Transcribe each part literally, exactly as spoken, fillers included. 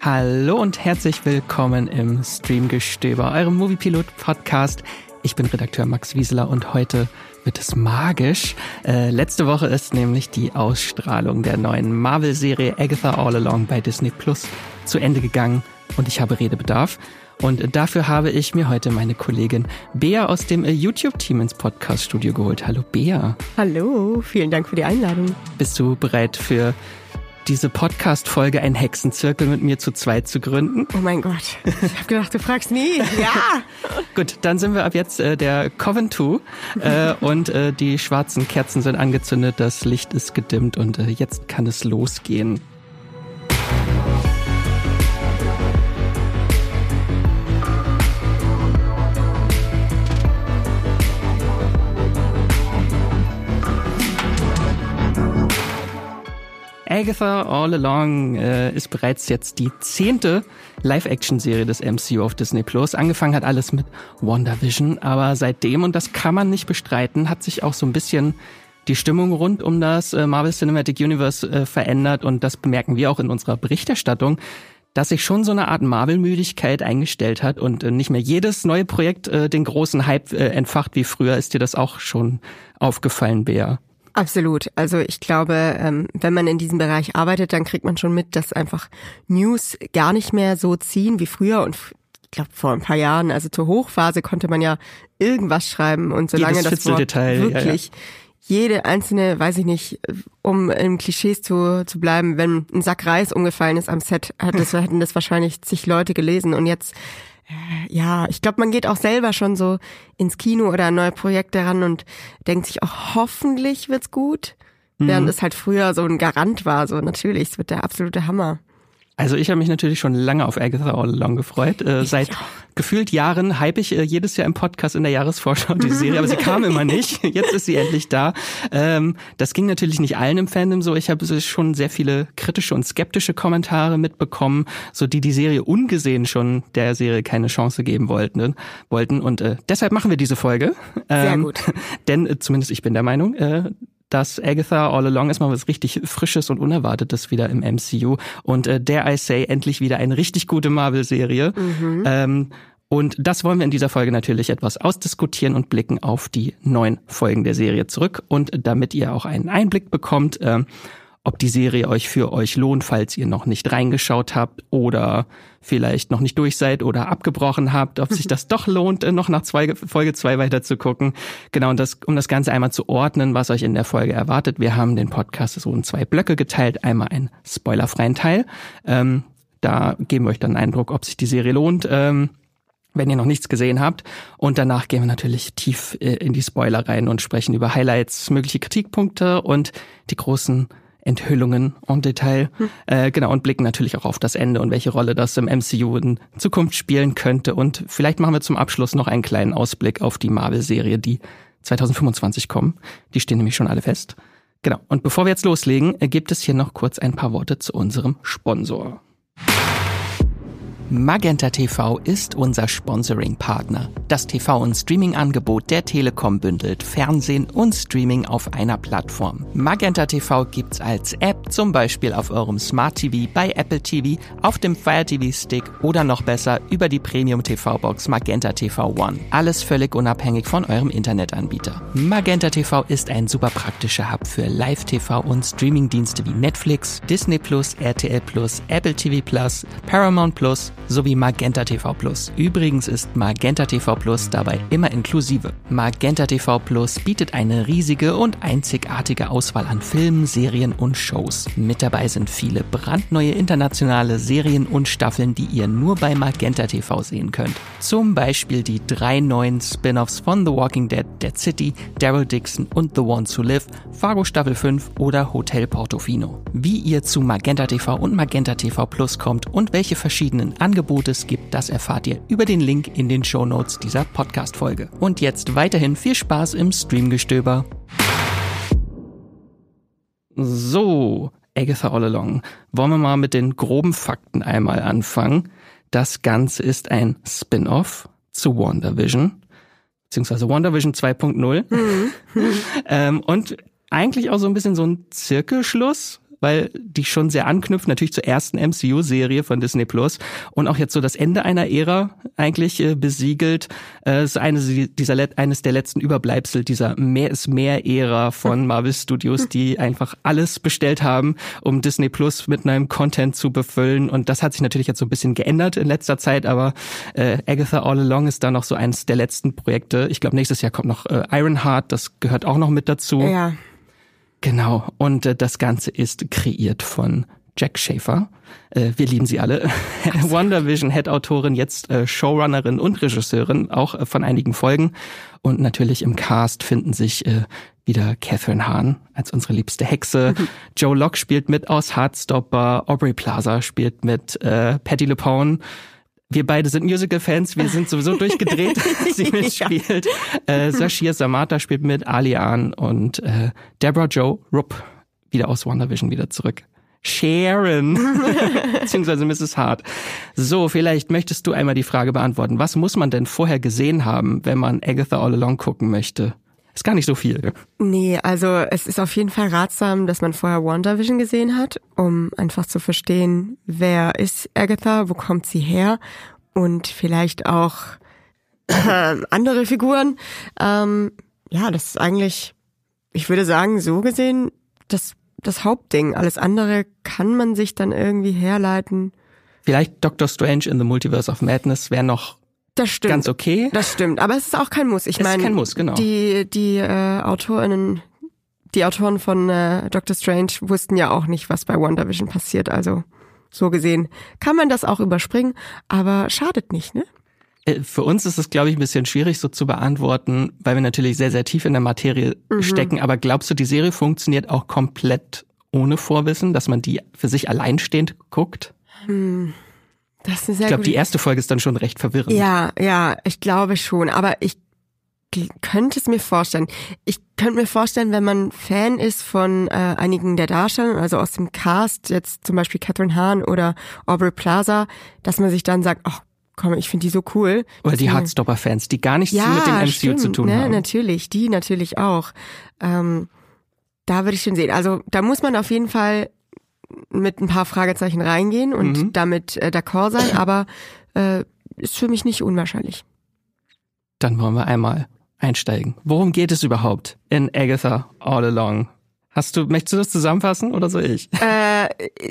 Hallo und herzlich willkommen im Streamgestöber, eurem Moviepilot-Podcast. Ich bin Redakteur Max Wieseler und heute wird es magisch. Äh, letzte Woche ist nämlich die Ausstrahlung der neuen Marvel-Serie Agatha All Along bei Disney Plus zu Ende gegangen und ich habe Redebedarf. Und dafür habe ich mir heute meine Kollegin Bea aus dem YouTube-Team ins Podcast-Studio geholt. Hallo Bea. Hallo, vielen Dank für die Einladung. Bist du bereit für diese Podcast-Folge, einen Hexenzirkel mit mir zu zweit zu gründen? Oh mein Gott, ich habe gedacht, du fragst nie. Ja! Gut, dann sind wir ab jetzt äh, der Coven zwei äh, und äh, die schwarzen Kerzen sind angezündet, das Licht ist gedimmt und äh, jetzt kann es losgehen. Agatha All Along äh, ist bereits jetzt die zehnte Live-Action-Serie des M C U auf Disney Plus. Angefangen hat alles mit WandaVision, aber seitdem, und das kann man nicht bestreiten, hat sich auch so ein bisschen die Stimmung rund um das äh, Marvel Cinematic Universe äh, verändert und das bemerken wir auch in unserer Berichterstattung, dass sich schon so eine Art Marvel-Müdigkeit eingestellt hat und äh, nicht mehr jedes neue Projekt äh, den großen Hype äh, entfacht wie früher. Ist dir das auch schon aufgefallen, Bea? Absolut. Also ich glaube, wenn man in diesem Bereich arbeitet, dann kriegt man schon mit, dass einfach News gar nicht mehr so ziehen wie früher. Und ich glaube, vor ein paar Jahren, also zur Hochphase, konnte man ja irgendwas schreiben. Und solange jedes das Wort wirklich ja, ja. jede einzelne, weiß ich nicht, um in Klischees zu, zu bleiben, wenn ein Sack Reis umgefallen ist am Set, hat das, hätten das wahrscheinlich zig Leute gelesen. Und jetzt ja, ich glaube, man geht auch selber schon so ins Kino oder an neue Projekte ran und denkt sich auch, hoffentlich wird's gut. Mhm. Während es halt früher so ein Garant war, so natürlich, es wird der absolute Hammer. Also ich habe mich natürlich schon lange auf Agatha All Along gefreut. Äh, seit ja. gefühlt Jahren hype ich äh, jedes Jahr im Podcast in der Jahresvorschau die Serie, aber sie kam immer nicht. Jetzt ist sie endlich da. Ähm, das ging natürlich nicht allen im Fandom so. Ich habe schon sehr viele kritische und skeptische Kommentare mitbekommen, so die die Serie ungesehen schon der Serie keine Chance geben wollten. wollten. Und äh, deshalb machen wir diese Folge. Ähm, sehr gut. Denn äh, zumindest ich bin der Meinung, äh, dass Agatha All Along ist mal was richtig Frisches und Unerwartetes wieder im M C U und äh, dare I say, endlich wieder eine richtig gute Marvel-Serie. Mhm. Ähm, und das wollen wir in dieser Folge natürlich etwas ausdiskutieren und blicken auf die neun Folgen der Serie zurück. Und damit ihr auch einen Einblick bekommt, äh, ob die Serie euch für euch lohnt, falls ihr noch nicht reingeschaut habt oder vielleicht noch nicht durch seid oder abgebrochen habt, ob sich das doch lohnt, noch nach zwei, Folge zwei weiter zu gucken. Genau, und das, um das Ganze einmal zu ordnen, was euch in der Folge erwartet. Wir haben den Podcast so in zwei Blöcke geteilt. Einmal einen spoilerfreien Teil. Ähm, da geben wir euch dann einen Eindruck, ob sich die Serie lohnt, ähm, wenn ihr noch nichts gesehen habt. Und danach gehen wir natürlich tief äh, in die Spoiler rein und sprechen über Highlights, mögliche Kritikpunkte und die großen Enthüllungen en Detail, hm. äh, genau, und blicken natürlich auch auf das Ende und welche Rolle das im M C U in Zukunft spielen könnte. Und vielleicht machen wir zum Abschluss noch einen kleinen Ausblick auf die Marvel-Serie, die zwanzig fünfundzwanzig kommen. Die stehen nämlich schon alle fest. Genau, und bevor wir jetzt loslegen, gibt es hier noch kurz ein paar Worte zu unserem Sponsor. Magenta T V ist unser Sponsoring-Partner. Das T V- und Streaming-Angebot der Telekom bündelt Fernsehen und Streaming auf einer Plattform. Magenta T V gibt's als App, zum Beispiel auf eurem Smart T V, bei Apple T V, auf dem Fire T V-Stick oder noch besser über die Premium-T V-Box Magenta T V One. Alles völlig unabhängig von eurem Internetanbieter. Magenta T V ist ein super praktischer Hub für Live-T V und Streaming-Dienste wie Netflix, Disney Plus, R T L Plus, Apple T V Plus, Paramount Plus, sowie Magenta T V Plus. Übrigens ist Magenta T V Plus dabei immer inklusive. Magenta T V Plus bietet eine riesige und einzigartige Auswahl an Filmen, Serien und Shows. Mit dabei sind viele brandneue internationale Serien und Staffeln, die ihr nur bei Magenta T V sehen könnt. Zum Beispiel die drei neuen Spin-offs von The Walking Dead, Dead City, Daryl Dixon und The Ones Who Live, Fargo Staffel fünf oder Hotel Portofino. Wie ihr zu Magenta T V und Magenta T V Plus kommt und welche verschiedenen Angebote es gibt, das erfahrt ihr über den Link in den Shownotes dieser Podcast-Folge. Und jetzt weiterhin viel Spaß im Streamgestöber. So, Agatha All Along. Wollen wir mal mit den groben Fakten einmal anfangen. Das Ganze ist ein Spin-off zu WandaVision, beziehungsweise WandaVision zwei Punkt null. Mhm. ähm, und eigentlich auch so ein bisschen so ein Zirkelschluss, weil die schon sehr anknüpft, natürlich zur ersten M C U-Serie von Disney Plus und auch jetzt so das Ende einer Ära eigentlich äh, besiegelt. Äh, ist eine dieser eines der letzten Überbleibsel dieser Mehr ist mehr-Ära von Marvel Studios, die einfach alles bestellt haben, um Disney Plus mit neuem Content zu befüllen. Und das hat sich natürlich jetzt so ein bisschen geändert in letzter Zeit, aber äh, Agatha All Along ist da noch so eines der letzten Projekte. Ich glaube, nächstes Jahr kommt noch äh, Ironheart, das gehört auch noch mit dazu. Ja. Genau, und äh, das Ganze ist kreiert von Jac Schaeffer. Äh, wir lieben sie alle. WandaVision Head-Autorin, jetzt äh, Showrunnerin und Regisseurin, auch äh, von einigen Folgen. Und natürlich im Cast finden sich äh, wieder Catherine Hahn als unsere liebste Hexe. Mhm. Joe Locke spielt mit aus Heartstopper. Aubrey Plaza spielt mit. Äh, Patti LuPone. Wir beide sind Musical-Fans, wir sind sowieso durchgedreht, sie mitspielt. Ja. Äh, Sashir Zamata spielt mit, Ali Ahn und äh, Deborah Jo Rupp, wieder aus WandaVision, wieder zurück. Sharon, beziehungsweise Misses Hart. So, vielleicht möchtest du einmal die Frage beantworten, was muss man denn vorher gesehen haben, wenn man Agatha All Along gucken möchte? Ist gar nicht so viel. Nee, also es ist auf jeden Fall ratsam, dass man vorher WandaVision gesehen hat, um einfach zu verstehen, wer ist Agatha, wo kommt sie her und vielleicht auch äh, andere Figuren. Ähm, ja, das ist eigentlich, ich würde sagen, so gesehen, das, das Hauptding. Alles andere kann man sich dann irgendwie herleiten. Vielleicht Doctor Strange in the Multiverse of Madness wäre noch Das stimmt. ganz okay. Das stimmt, aber es ist auch kein Muss. Ich meine, es ist kein Muss, genau. Die die äh, Autorinnen, die Autoren von äh, Doctor Strange wussten ja auch nicht, was bei WandaVision passiert. Also so gesehen kann man das auch überspringen, aber schadet nicht, ne? Für uns ist es, glaube ich, ein bisschen schwierig so zu beantworten, weil wir natürlich sehr, sehr tief in der Materie mhm. stecken. Aber glaubst du, die Serie funktioniert auch komplett ohne Vorwissen, dass man die für sich alleinstehend guckt? Hm. Das ist eine sehr ich glaube, gute... die erste Folge ist dann schon recht verwirrend. Ja, ja, ich glaube schon. Aber ich könnte es mir vorstellen. Ich könnte mir vorstellen, wenn man Fan ist von äh, einigen der Darsteller, also aus dem Cast, jetzt zum Beispiel Catherine Hahn oder Aubrey Plaza, dass man sich dann sagt, ach komm, ich finde die so cool. Oder die Heartstopper-Fans, die gar nichts ja, mit dem M C U stimmt, zu tun ne, haben. Natürlich, die natürlich auch. Ähm, da würde ich schon sehen. Also da muss man auf jeden Fall mit ein paar Fragezeichen reingehen und mhm. damit äh, d'accord sein, aber äh, ist für mich nicht unwahrscheinlich. Dann wollen wir einmal einsteigen. Worum geht es überhaupt in Agatha All Along? Hast du, möchtest du das zusammenfassen oder soll ich? Äh,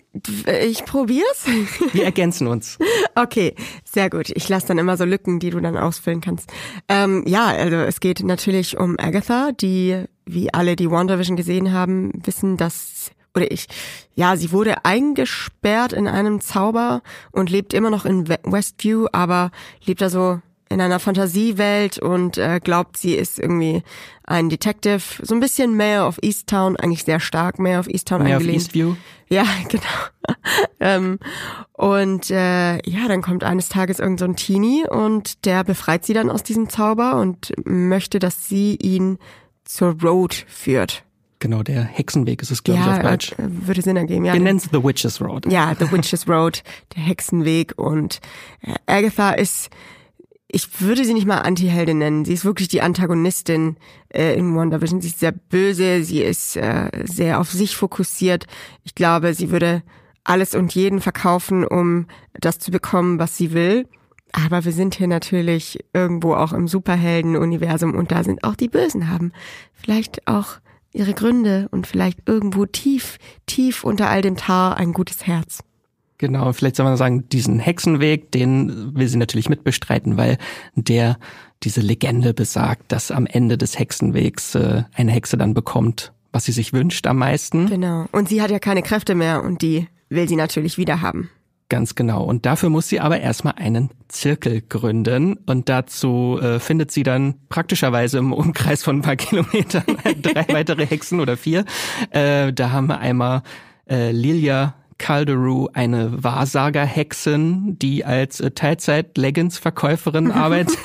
ich probier's. Wir ergänzen uns. Okay, sehr gut. Ich lasse dann immer so Lücken, die du dann ausfüllen kannst. Ähm, ja, also es geht natürlich um Agatha, die, wie alle, die WandaVision gesehen haben, wissen, dass, oder ich, ja, sie wurde eingesperrt in einem Zauber und lebt immer noch in Westview, aber lebt da so in einer Fantasiewelt und äh, glaubt, sie ist irgendwie ein Detective, so ein bisschen Mayor of Easttown, eigentlich sehr stark Mayor of Easttown Mayor angelehnt. of Eastview? Ja, genau. ähm, und äh, ja, dann kommt eines Tages irgend so ein Teenie und der befreit sie dann aus diesem Zauber und möchte, dass sie ihn zur Road führt. Genau, der Hexenweg ist es, glaube ja, ich, auf Deutsch. Ja, würde Sinn ergeben. Ja, Wir nennen es The Witch's Road. Ja, The Witch's Road, der Hexenweg. Und äh, Agatha ist, ich würde sie nicht mal Anti-Heldin nennen. Sie ist wirklich die Antagonistin äh, in WandaVision. Sie ist sehr böse, sie ist äh, sehr auf sich fokussiert. Ich glaube, sie würde alles und jeden verkaufen, um das zu bekommen, was sie will. Aber wir sind hier natürlich irgendwo auch im Superhelden-Universum und da sind auch die Bösen, haben vielleicht auch ihre Gründe und vielleicht irgendwo tief, tief unter all dem Tar ein gutes Herz. Genau, vielleicht soll man sagen, diesen Hexenweg, den will sie natürlich mitbestreiten, weil der diese Legende besagt, dass am Ende des Hexenwegs äh, eine Hexe dann bekommt, was sie sich wünscht am meisten. Genau, und sie hat ja keine Kräfte mehr und die will sie natürlich wieder haben. Ganz genau. Und dafür muss sie aber erstmal einen Zirkel gründen. Und dazu äh, findet sie dann praktischerweise im Umkreis von ein paar Kilometern drei weitere Hexen oder vier. Äh, da haben wir einmal äh, Lilia Calderu, eine Wahrsagerhexin, die als äh, Teilzeit-Leggings-Verkäuferin arbeitet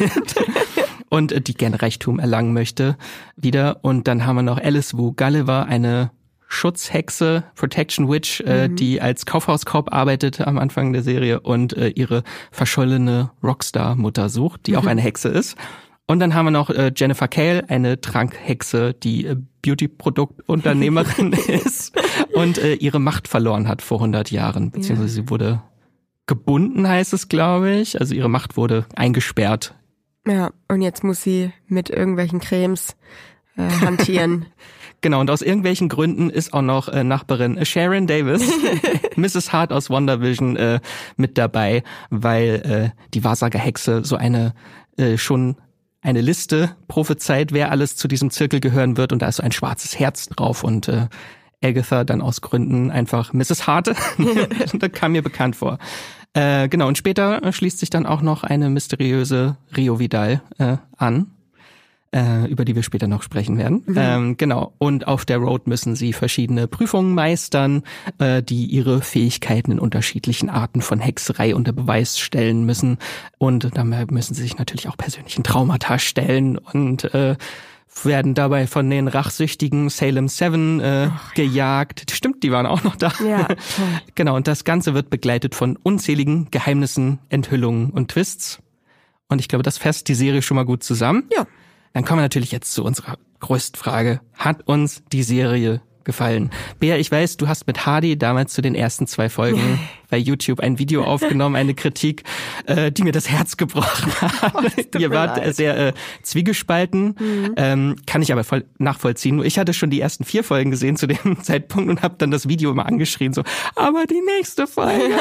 und äh, die gerne Reichtum erlangen möchte wieder. Und dann haben wir noch Alice Wu Gulliver, eine Schutzhexe, Protection Witch, äh, mhm. die als Kaufhauskorb arbeitet am Anfang der Serie und äh, ihre verschollene Rockstar-Mutter sucht, die mhm. auch eine Hexe ist. Und dann haben wir noch äh, Jennifer Cale, eine Trankhexe, die äh, Beauty-Produktunternehmerin ist und äh, ihre Macht verloren hat vor hundert Jahren. Beziehungsweise ja. sie wurde gebunden, heißt es, glaube ich. Also ihre Macht wurde eingesperrt. Ja, und jetzt muss sie mit irgendwelchen Cremes äh, hantieren. Genau, und aus irgendwelchen Gründen ist auch noch äh, Nachbarin Sharon Davis, Misses Hart aus WandaVision, äh, mit dabei, weil äh, die Wahrsagerhexe so eine äh, schon eine Liste prophezeit, wer alles zu diesem Zirkel gehören wird, und da ist so ein schwarzes Herz drauf, und äh, Agatha dann aus Gründen einfach Misses Hart. Das kam mir bekannt vor. Äh, genau, und später schließt sich dann auch noch eine mysteriöse Rio Vidal äh, an, äh, über die wir später noch sprechen werden. Mhm. Ähm, genau, und auf der Road müssen sie verschiedene Prüfungen meistern, äh, die ihre Fähigkeiten in unterschiedlichen Arten von Hexerei unter Beweis stellen müssen. Und dabei müssen sie sich natürlich auch persönlichen Traumata stellen und äh, werden dabei von den rachsüchtigen Salem Seven äh, Ach, gejagt. Stimmt, die waren auch noch da. Ja, genau, und das Ganze wird begleitet von unzähligen Geheimnissen, Enthüllungen und Twists. Und ich glaube, das fasst die Serie schon mal gut zusammen. Ja. Dann kommen wir natürlich jetzt zu unserer größten Frage. Hat uns die Serie gefallen? Bea, ich weiß, du hast mit Hardy damals zu den ersten zwei Folgen bei YouTube ein Video aufgenommen, eine Kritik, äh, die mir das Herz gebrochen hat. Oh, Ihr wart leid. sehr äh, zwiegespalten, mhm. ähm, kann ich aber voll nachvollziehen. Nur ich hatte schon die ersten vier Folgen gesehen zu dem Zeitpunkt und habe dann das Video immer angeschrien, so, aber die nächste Folge.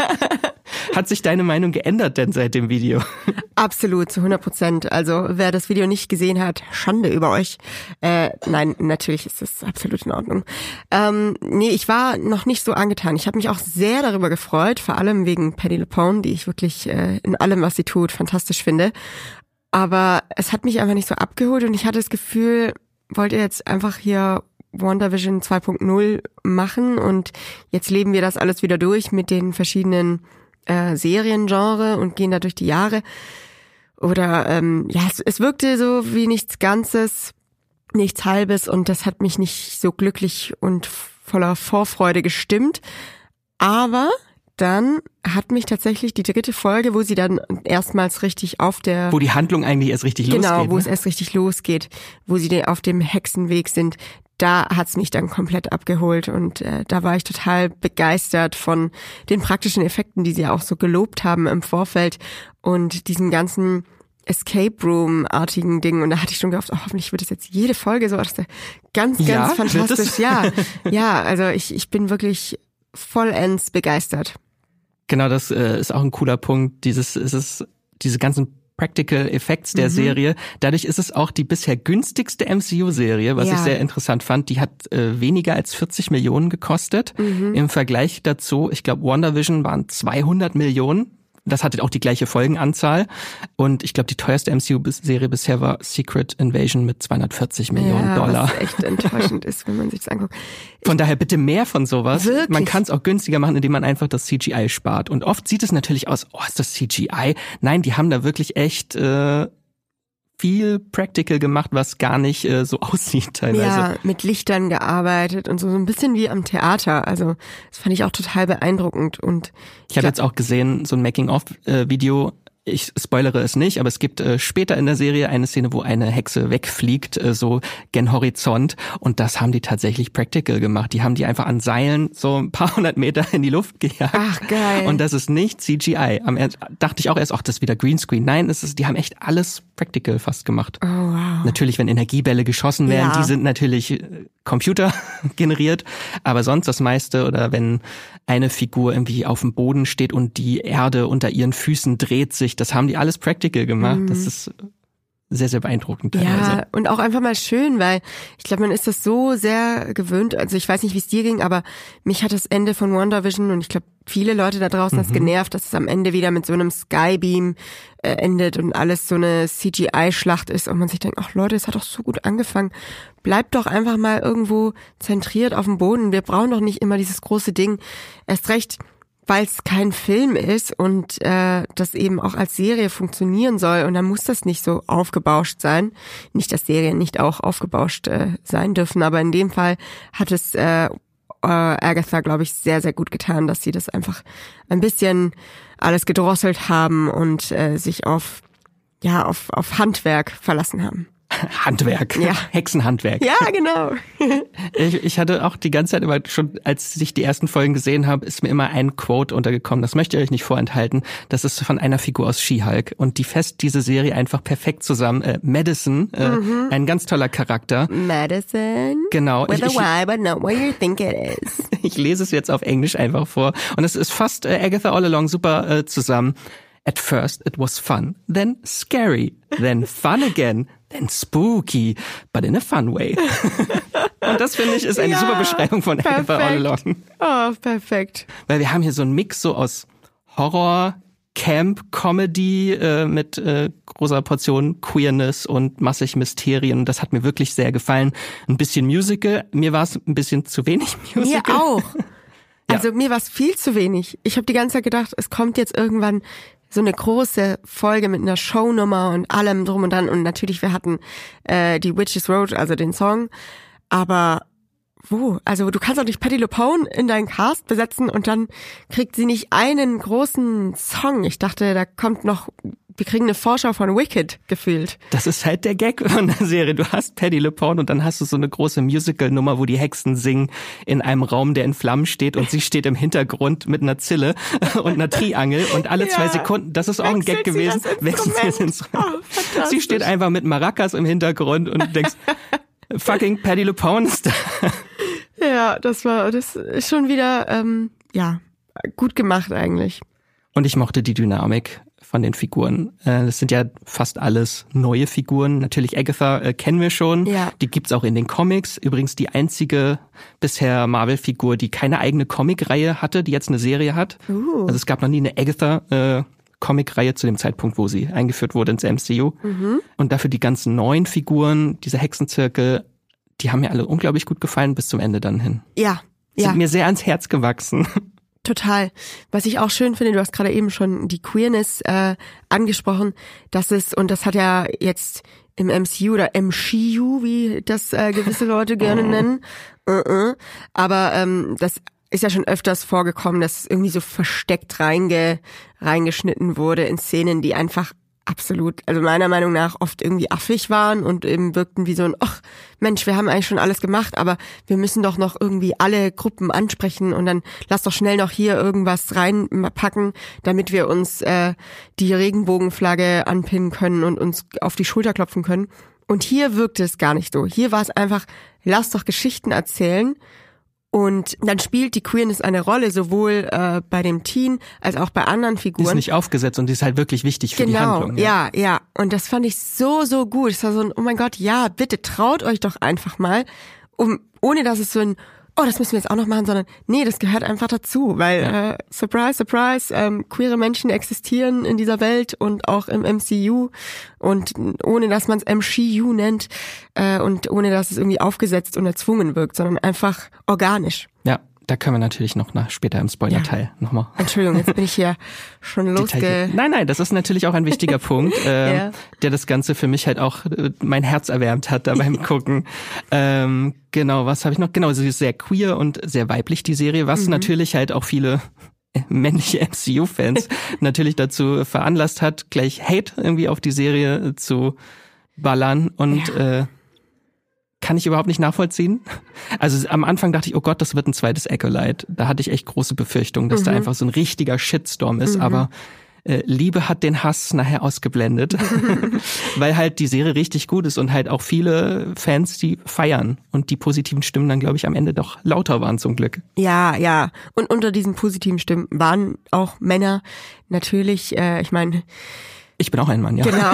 Hat sich deine Meinung geändert denn seit dem Video? Absolut, zu hundert Prozent. Also wer das Video nicht gesehen hat, Schande über euch. Äh, nein, natürlich ist das absolut in Ordnung. Ähm, nee, ich war noch nicht so angetan. Ich habe mich auch sehr darüber gefreut, vor allem wegen Patti LuPone, die ich wirklich äh, in allem, was sie tut, fantastisch finde. Aber es hat mich einfach nicht so abgeholt und ich hatte das Gefühl, wollt ihr jetzt einfach hier WandaVision zwei Punkt null machen und jetzt leben wir das alles wieder durch mit den verschiedenen äh, Seriengenre und gehen da durch die Jahre. Oder ähm, ja, es, es wirkte so wie nichts Ganzes, nichts Halbes, und das hat mich nicht so glücklich und voller Vorfreude gestimmt. Aber dann hat mich tatsächlich die dritte Folge, wo sie dann erstmals richtig auf der... Wo die Handlung eigentlich erst richtig genau, losgeht. Genau, wo ne? es erst richtig losgeht, wo sie auf dem Hexenweg sind, da hat's mich dann komplett abgeholt, und äh, da war ich total begeistert von den praktischen Effekten, die sie auch so gelobt haben im Vorfeld, und diesem ganzen Escape Room-artigen Ding. Und da hatte ich schon gehofft, oh, hoffentlich wird es jetzt jede Folge so. Das ist ganz, ganz ja, fantastisch. Ja, ja, also ich, ich bin wirklich vollends begeistert. Genau, das äh, ist auch ein cooler Punkt. Dieses, ist es, diese ganzen Practical Effects der mhm. Serie. Dadurch ist es auch die bisher günstigste M C U-Serie, was ja. ich sehr interessant fand. Die hat äh, weniger als vierzig Millionen gekostet. Mhm. Im Vergleich dazu, ich glaube, WandaVision waren zweihundert Millionen. Das hatte auch die gleiche Folgenanzahl. Und ich glaube, die teuerste M C U-Serie bisher war Secret Invasion mit zweihundertvierzig Millionen ja, Dollar. Was echt enttäuschend ist, wenn man sich das anguckt. Von daher bitte mehr von sowas. Wirklich? Man kann es auch günstiger machen, indem man einfach das C G I spart. Und oft sieht es natürlich aus, oh, ist das C G I? Nein, die haben da wirklich echt äh, viel Practical gemacht, was gar nicht äh, so aussieht teilweise. Ja, mit Lichtern gearbeitet und so, so ein bisschen wie am Theater. Also das fand ich auch total beeindruckend. Und ich habe jetzt auch gesehen, so ein Making-of-Video, ich spoilere es nicht, aber es gibt äh, später in der Serie eine Szene, wo eine Hexe wegfliegt, äh, so gen Horizont, und das haben die tatsächlich practical gemacht. Die haben die einfach an Seilen so ein paar hundert Meter in die Luft gejagt. Ach, geil. Und das ist nicht C G I. Am Ende dachte ich auch erst, ach, das ist wieder Greenscreen. Nein, es ist, die haben echt alles practical fast gemacht. Oh, wow. Natürlich, wenn Energiebälle geschossen werden, ja. die sind natürlich äh, Computer generiert, aber sonst das meiste, oder wenn eine Figur irgendwie auf dem Boden steht und die Erde unter ihren Füßen dreht sich, das haben die alles practical gemacht. Mhm. Das ist sehr, sehr beeindruckend teilweise. Ja, und auch einfach mal schön, weil ich glaube, man ist das so sehr gewöhnt. Also ich weiß nicht, wie es dir ging, aber mich hat das Ende von WandaVision, und ich glaube, viele Leute da draußen mhm. hat es genervt, dass es am Ende wieder mit so einem Skybeam äh, endet und alles so eine C G I-Schlacht ist und man sich denkt, ach Leute, es hat doch so gut angefangen. Bleibt doch einfach mal irgendwo zentriert auf dem Boden. Wir brauchen doch nicht immer dieses große Ding. Erst recht, weil es kein Film ist und äh, das eben auch als Serie funktionieren soll, und dann muss das nicht so aufgebauscht sein. Nicht, dass Serien nicht auch aufgebauscht äh, sein dürfen, aber in dem Fall hat es äh, äh, Agatha, glaube ich, sehr, sehr gut getan, dass sie das einfach ein bisschen alles gedrosselt haben und äh, sich auf ja auf, auf Handwerk verlassen haben. Handwerk, ja. Hexenhandwerk. Ja, genau. ich, ich hatte auch die ganze Zeit immer schon, als ich die ersten Folgen gesehen habe, ist mir immer ein Quote untergekommen. Das möchte ich euch nicht vorenthalten. Das ist von einer Figur aus She-Hulk und die fasst diese Serie einfach perfekt zusammen. Äh, Madison, äh, mhm. ein ganz toller Charakter. Madison. Genau. With ich, a Y, but not what you think it is. Ich lese es jetzt auf Englisch einfach vor und es ist fast äh, Agatha All Along super äh, zusammen. At first it was fun, then scary, then fun again, then spooky, but in a fun way. Und das, finde ich, ist eine ja, super Beschreibung von Agatha All Along. Oh, perfekt. Weil wir haben hier so einen Mix so aus Horror, Camp, Comedy äh, mit äh, großer Portion Queerness und massig Mysterien. Das hat mir wirklich sehr gefallen. Ein bisschen Musical. Mir war es ein bisschen zu wenig Musical. Mir auch. Also ja. mir war es viel zu wenig. Ich habe die ganze Zeit gedacht, es kommt jetzt irgendwann so eine große Folge mit einer Shownummer und allem drum und dran. Und natürlich, wir hatten äh, die Witches Road, also den Song. Aber wo? Also du kannst auch nicht Patti LuPone in deinen Cast besetzen und dann kriegt sie nicht einen großen Song. Ich dachte, da kommt noch, wir kriegen eine Vorschau von Wicked gefühlt. Das ist halt der Gag von der Serie. Du hast Patti LuPone und dann hast du so eine große Musical-Nummer, wo die Hexen singen in einem Raum, der in Flammen steht und sie steht im Hintergrund mit einer Zille und einer Triangel und alle ja. zwei Sekunden, das ist auch ein Gag gewesen, wechselt sie das Instrument. Oh, sie steht einfach mit Maracas im Hintergrund und du denkst, fucking Patti LuPone ist da. Ja, das war, das ist schon wieder, ähm, ja, gut gemacht eigentlich. Und ich mochte die Dynamik von den Figuren. Das sind ja fast alles neue Figuren. Natürlich Agatha äh, kennen wir schon. Ja. Die gibt's auch in den Comics. Übrigens die einzige bisher Marvel-Figur, die keine eigene Comic-Reihe hatte, die jetzt eine Serie hat. Uh. Also es gab noch nie eine Agatha äh, Comic-Reihe zu dem Zeitpunkt, wo sie eingeführt wurde ins M C U. Mhm. Und dafür die ganzen neuen Figuren, diese Hexenzirkel, die haben mir alle unglaublich gut gefallen bis zum Ende dann hin. Ja, ja. Sind ja. mir sehr ans Herz gewachsen. Total. Was ich auch schön finde, du hast gerade eben schon die Queerness äh, angesprochen, das ist, und das hat ja jetzt im M C U oder M C U, wie das äh, gewisse Leute gerne nennen, uh-uh. aber ähm, das ist ja schon öfters vorgekommen, dass es irgendwie so versteckt reinge, reingeschnitten wurde in Szenen, die einfach absolut, also meiner Meinung nach oft irgendwie affig waren und eben wirkten wie so ein, ach Mensch, wir haben eigentlich schon alles gemacht, aber wir müssen doch noch irgendwie alle Gruppen ansprechen und dann lass doch schnell noch hier irgendwas reinpacken, damit wir uns äh, die Regenbogenflagge anpinnen können und uns auf die Schulter klopfen können. Und hier wirkte es gar nicht so. Hier war es einfach, lass doch Geschichten erzählen. Und dann spielt die Queerness eine Rolle, sowohl äh, bei dem Teen als auch bei anderen Figuren. Die ist nicht aufgesetzt und die ist halt wirklich wichtig für genau, die Handlung. Ja. ja, ja. Und das fand ich so, so gut. Es war so ein, oh mein Gott, ja, bitte traut euch doch einfach mal, um, ohne dass es so ein, oh, das müssen wir jetzt auch noch machen, sondern nee, das gehört einfach dazu, weil ja. äh, surprise, surprise, ähm, queere Menschen existieren in dieser Welt und auch im M C U und ohne dass man es M C U nennt äh, und ohne dass es irgendwie aufgesetzt und erzwungen wirkt, sondern einfach organisch. Ja, da können wir natürlich noch nach, später im Spoiler-Teil ja. nochmal. Entschuldigung, jetzt bin ich hier schon losge... Nein, nein, das ist natürlich auch ein wichtiger Punkt, äh, ja. der das Ganze für mich halt auch äh, mein Herz erwärmt hat da beim Gucken. Ähm, genau, was habe ich noch? Genau, sie ist sehr queer und sehr weiblich, die Serie, was mhm. natürlich halt auch viele männliche M C U-Fans natürlich dazu veranlasst hat, gleich Hate irgendwie auf die Serie zu ballern und ja. äh, kann ich überhaupt nicht nachvollziehen. Also am Anfang dachte ich, oh Gott, das wird ein zweites Acolyte. Da hatte ich echt große Befürchtungen, dass mhm. da einfach so ein richtiger Shitstorm ist. Mhm. Aber äh, Liebe hat den Hass nachher ausgeblendet, weil halt die Serie richtig gut ist und halt auch viele Fans die feiern und die positiven Stimmen dann, glaube ich, am Ende doch lauter waren zum Glück. Ja, ja. Und unter diesen positiven Stimmen waren auch Männer natürlich, äh, ich meine... Ich bin auch ein Mann, ja. Genau.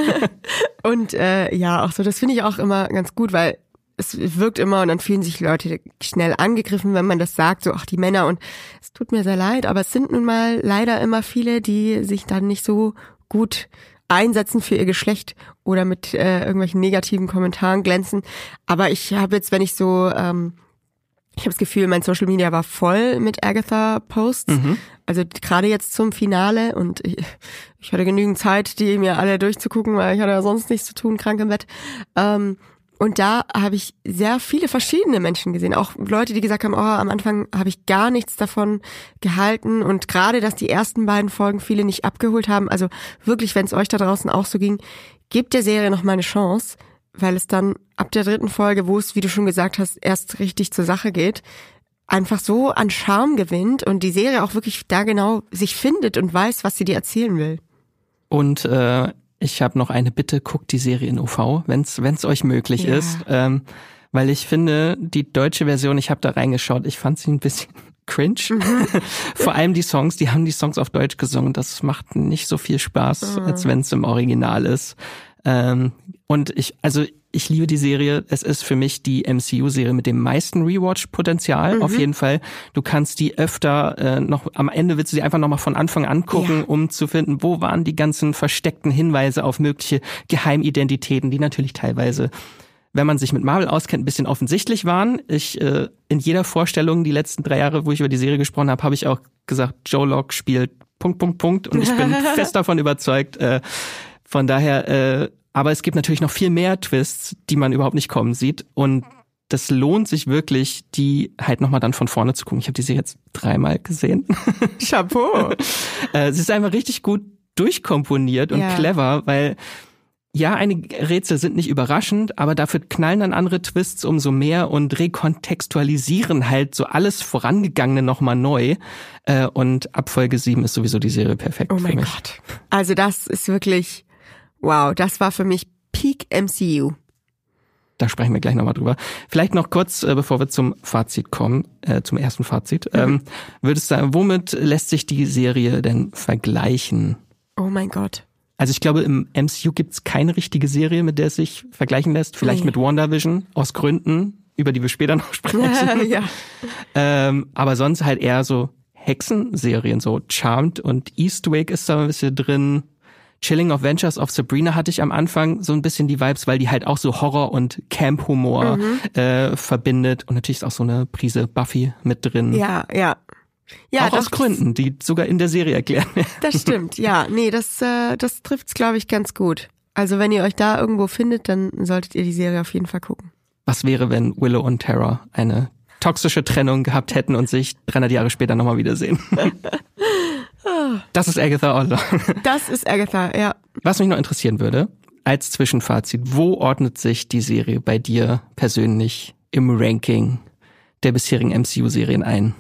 Und äh, ja, auch so, das finde ich auch immer ganz gut, weil es wirkt immer und dann fühlen sich Leute schnell angegriffen, wenn man das sagt, so, ach, die Männer, und es tut mir sehr leid, aber es sind nun mal leider immer viele, die sich dann nicht so gut einsetzen für ihr Geschlecht oder mit äh, irgendwelchen negativen Kommentaren glänzen. Aber ich habe jetzt, wenn ich so... Ähm, Ich habe das Gefühl, mein Social Media war voll mit Agatha-Posts. Mhm. Also gerade jetzt zum Finale und ich, ich hatte genügend Zeit, die mir alle durchzugucken, weil ich hatte ja sonst nichts zu tun, krank im Bett. Ähm, Und da habe ich sehr viele verschiedene Menschen gesehen. Auch Leute, die gesagt haben, oh, am Anfang habe ich gar nichts davon gehalten. Und gerade, dass die ersten beiden Folgen viele nicht abgeholt haben. Also wirklich, wenn es euch da draußen auch so ging, gebt der Serie noch mal eine Chance, weil es dann ab der dritten Folge, wo es, wie du schon gesagt hast, erst richtig zur Sache geht, einfach so an Charme gewinnt und die Serie auch wirklich da genau sich findet und weiß, was sie dir erzählen will. Und äh ich habe noch eine Bitte, guckt die Serie in O V, wenn's wenn's euch möglich ja. ist. Ähm, weil ich finde, die deutsche Version, ich habe da reingeschaut, ich fand sie ein bisschen cringe. Mhm. Vor allem die Songs, die haben die Songs auf Deutsch gesungen. Das macht nicht so viel Spaß, mhm. als wenn es im Original ist. Ähm, und ich, also ich liebe die Serie. Es ist für mich die M C U-Serie mit dem meisten Rewatch-Potenzial. Mhm. Auf jeden Fall. Du kannst die öfter äh, noch, am Ende willst du sie einfach nochmal von Anfang an gucken, ja. um zu finden, wo waren die ganzen versteckten Hinweise auf mögliche Geheimidentitäten, die natürlich teilweise, wenn man sich mit Marvel auskennt, ein bisschen offensichtlich waren. Ich äh, in jeder Vorstellung die letzten drei Jahre, wo ich über die Serie gesprochen habe, habe ich auch gesagt, Joe Locke spielt Punkt, Punkt, Punkt. Und ich bin fest davon überzeugt. Äh, von daher, äh, aber es gibt natürlich noch viel mehr Twists, die man überhaupt nicht kommen sieht. Und das lohnt sich wirklich, die halt nochmal dann von vorne zu gucken. Ich habe die Serie jetzt dreimal gesehen. Chapeau. äh, es ist einfach richtig gut durchkomponiert und ja. clever, weil ja, einige Rätsel sind nicht überraschend, aber dafür knallen dann andere Twists umso mehr und rekontextualisieren halt so alles Vorangegangene nochmal neu. Äh, und ab Folge sieben ist sowieso die Serie perfekt oh für mein mich. Gott. Also das ist wirklich, wow, das war für mich Peak M C U. Da sprechen wir gleich nochmal drüber. Vielleicht noch kurz, äh, bevor wir zum Fazit kommen, äh, zum ersten Fazit. Mhm. Ähm, würdest du sagen, womit lässt sich die Serie denn vergleichen? Oh mein Gott. Also ich glaube, im M C U gibt's keine richtige Serie, mit der es sich vergleichen lässt. Vielleicht nee. mit WandaVision, aus Gründen, über die wir später noch sprechen. ja. ähm, aber sonst halt eher so Hexenserien, so Charmed und Eastwick ist da ein bisschen drin. Chilling Adventures of Sabrina hatte ich am Anfang so ein bisschen die Vibes, weil die halt auch so Horror- und Camp-Humor mhm. äh, verbindet. Und natürlich ist auch so eine Prise Buffy mit drin. Ja, ja. Ja, auch aus Gründen, die sogar in der Serie erklären werden. Das stimmt, ja. Nee, das, äh, das trifft's, glaube ich, ganz gut. Also wenn ihr euch da irgendwo findet, dann solltet ihr die Serie auf jeden Fall gucken. Was wäre, wenn Willow und Tara eine toxische Trennung gehabt hätten und sich dreihundert Jahre später nochmal wiedersehen? Das ist Agatha All Along. Das ist Agatha, ja. Was mich noch interessieren würde, als Zwischenfazit, wo ordnet sich die Serie bei dir persönlich im Ranking der bisherigen M C U-Serien ein?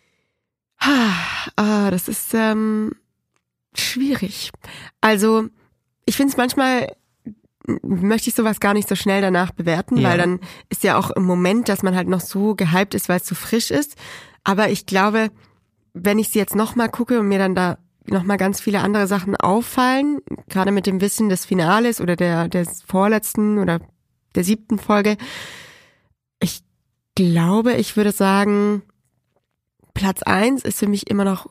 Ah, das ist ähm, schwierig. Also ich finde es manchmal, möchte ich sowas gar nicht so schnell danach bewerten, ja. weil dann ist ja auch im Moment, dass man halt noch so gehypt ist, weil es so frisch ist. Aber ich glaube, wenn ich sie jetzt nochmal gucke und mir dann da nochmal ganz viele andere Sachen auffallen, gerade mit dem Wissen des Finales oder der, der vorletzten oder der siebten Folge, ich glaube, ich würde sagen, Platz eins ist für mich immer noch,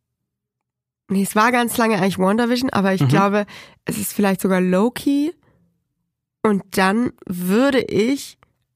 nee, es war ganz lange eigentlich WandaVision, aber ich mhm. glaube, es ist vielleicht sogar Loki. Und dann würde ich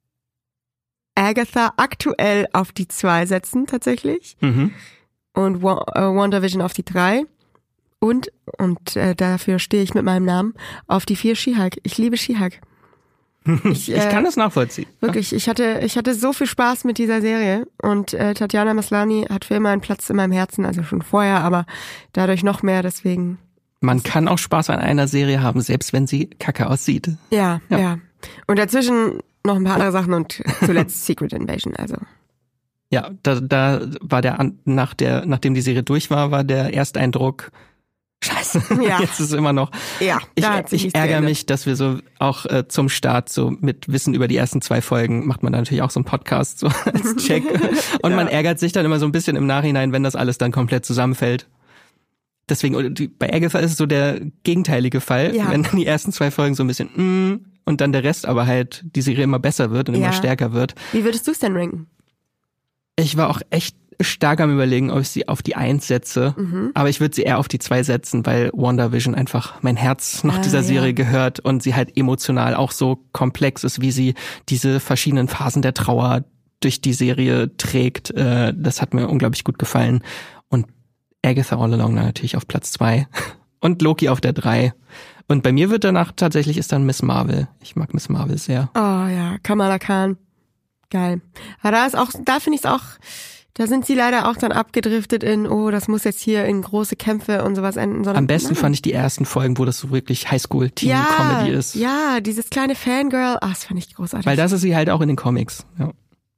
Agatha aktuell auf die zwei setzen, tatsächlich. Mhm. Und Wa- äh, WandaVision auf die drei. Und, und äh, dafür stehe ich mit meinem Namen, auf die vier She-Hulk. Ich liebe She-Hulk. Ich, ich kann äh, das nachvollziehen. Wirklich, ich hatte ich hatte so viel Spaß mit dieser Serie und äh, Tatiana Maslany hat für immer einen Platz in meinem Herzen, also schon vorher, aber dadurch noch mehr, deswegen. Man kann auch Spaß an einer Serie haben, selbst wenn sie kacke aussieht. Ja, ja, ja. Und dazwischen noch ein paar andere Sachen und zuletzt Secret Invasion, also. Ja, da, da war der, nach der, nachdem die Serie durch war, war der Ersteindruck, Scheiße, ja. Jetzt ist es immer noch. Ja, ich, ich ärgere mich, dass wir so auch äh, zum Start so mit Wissen über die ersten zwei Folgen macht man da natürlich auch so einen Podcast so als Check. Und ja. man ärgert sich dann immer so ein bisschen im Nachhinein, wenn das alles dann komplett zusammenfällt. Deswegen, bei Agatha ist es so der gegenteilige Fall, ja. wenn dann die ersten zwei Folgen so ein bisschen mm, und dann der Rest aber halt die Serie immer besser wird und ja. immer stärker wird. Wie würdest du es denn ranken? Ich war auch echt stark am Überlegen, ob ich sie auf die eins setze. Mhm. Aber ich würde sie eher auf die zwei setzen, weil WandaVision einfach mein Herz nach ah, dieser Serie ja. gehört und sie halt emotional auch so komplex ist, wie sie diese verschiedenen Phasen der Trauer durch die Serie trägt. Das hat mir unglaublich gut gefallen. Und Agatha All Along natürlich auf Platz zwei und Loki auf der drei. Und bei mir wird danach tatsächlich ist dann Miss Marvel. Ich mag Miss Marvel sehr. Oh ja, Kamala Khan. Geil. Aber da ist auch, da finde ich es auch, da sind sie leider auch dann abgedriftet in, oh, das muss jetzt hier in große Kämpfe und sowas enden. Sondern, Am besten nein. fand ich die ersten Folgen, wo das so wirklich Highschool-Teen-Comedy ja, ist. Ja, dieses kleine Fangirl, ach, das fand ich großartig. Weil das ist sie halt auch in den Comics. Ja.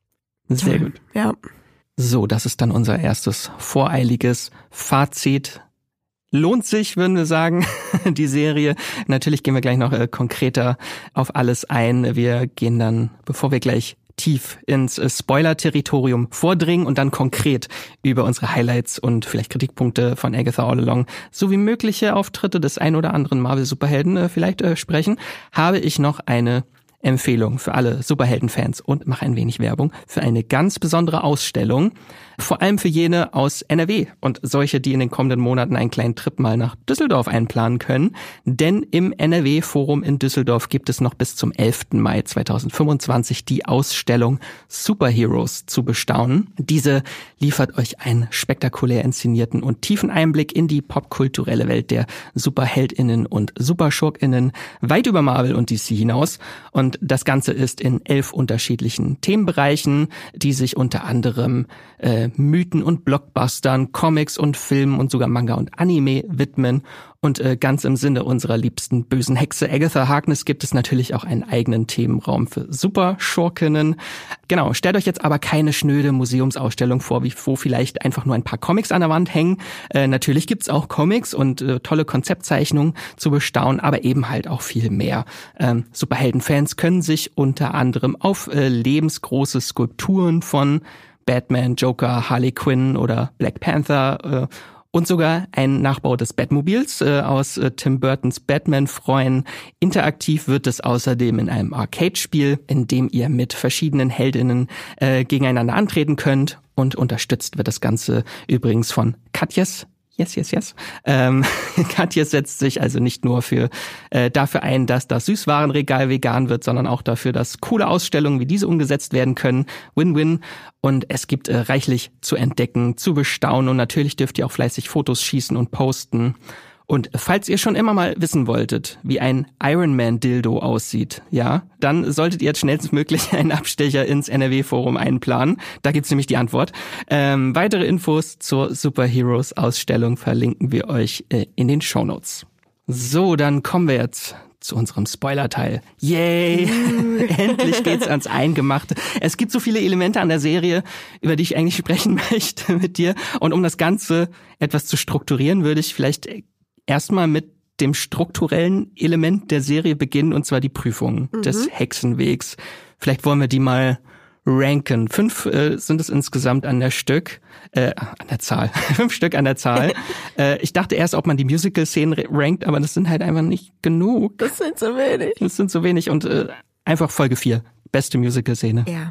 Sehr Toll. gut. Ja. So, das ist dann unser erstes voreiliges Fazit. Lohnt sich, würden wir sagen, die Serie. Natürlich gehen wir gleich noch äh, konkreter auf alles ein. Wir gehen dann, bevor wir gleich tief ins äh, Spoiler-Territorium vordringen und dann konkret über unsere Highlights und vielleicht Kritikpunkte von Agatha All Along sowie mögliche Auftritte des ein oder anderen Marvel-Superhelden äh, vielleicht äh, sprechen, habe ich noch eine Empfehlung für alle Superhelden-Fans und mache ein wenig Werbung für eine ganz besondere Ausstellung, vor allem für jene aus N R W und solche, die in den kommenden Monaten einen kleinen Trip mal nach Düsseldorf einplanen können. Denn im N R W-Forum in Düsseldorf gibt es noch bis zum elften Mai zweitausendfünfundzwanzig die Ausstellung Superheroes zu bestaunen. Diese liefert euch einen spektakulär inszenierten und tiefen Einblick in die popkulturelle Welt der SuperheldInnen und SuperschurkInnen weit über Marvel und D C hinaus. Und das Ganze ist in elf unterschiedlichen Themenbereichen, die sich unter anderem äh, Mythen und Blockbustern, Comics und Filmen und sogar Manga und Anime widmen. Und äh, ganz im Sinne unserer liebsten bösen Hexe Agatha Harkness gibt es natürlich auch einen eigenen Themenraum für Superschurkinnen. Genau, stellt euch jetzt aber keine schnöde Museumsausstellung vor, wie wo vielleicht einfach nur ein paar Comics an der Wand hängen. Äh, natürlich gibt's auch Comics und äh, tolle Konzeptzeichnungen zu bestaunen, aber eben halt auch viel mehr. Ähm, Superheldenfans können sich unter anderem auf äh, lebensgroße Skulpturen von Batman, Joker, Harley Quinn oder Black Panther äh, und sogar ein Nachbau des Batmobils äh, aus äh, Tim Burtons Batman freuen. Interaktiv wird es außerdem in einem Arcade-Spiel, in dem ihr mit verschiedenen Heldinnen äh, gegeneinander antreten könnt. Und unterstützt wird das Ganze übrigens von Katjes. Yes, yes, yes. Ähm, Katja setzt sich also nicht nur für äh, dafür ein, dass das Süßwarenregal vegan wird, sondern auch dafür, dass coole Ausstellungen wie diese umgesetzt werden können. Win-win. Und es gibt äh, reichlich zu entdecken, zu bestaunen. Und natürlich dürft ihr auch fleißig Fotos schießen und posten. Und falls ihr schon immer mal wissen wolltet, wie ein Iron Man Dildo aussieht, ja, dann solltet ihr jetzt schnellstmöglich einen Abstecher ins N R W-Forum einplanen. Da gibt's nämlich die Antwort. Ähm, weitere Infos zur Superheroes-Ausstellung verlinken wir euch äh, in den Shownotes. So, dann kommen wir jetzt zu unserem Spoiler-Teil. Yay! Endlich geht's ans Eingemachte. Es gibt so viele Elemente an der Serie, über die ich eigentlich sprechen möchte mit dir. Und um das Ganze etwas zu strukturieren, würde ich vielleicht erstmal mit dem strukturellen Element der Serie beginnen, und zwar die Prüfung mhm. des Hexenwegs. Vielleicht wollen wir die mal ranken. Fünf äh, sind es insgesamt an der Stück, äh, an der Zahl. Fünf Stück an der Zahl. äh, ich dachte erst, ob man die Musical-Szenen rankt, aber das sind halt einfach nicht genug. Das sind so wenig. Das sind so wenig und äh, einfach Folge vier. Beste Musical-Szene. Ja.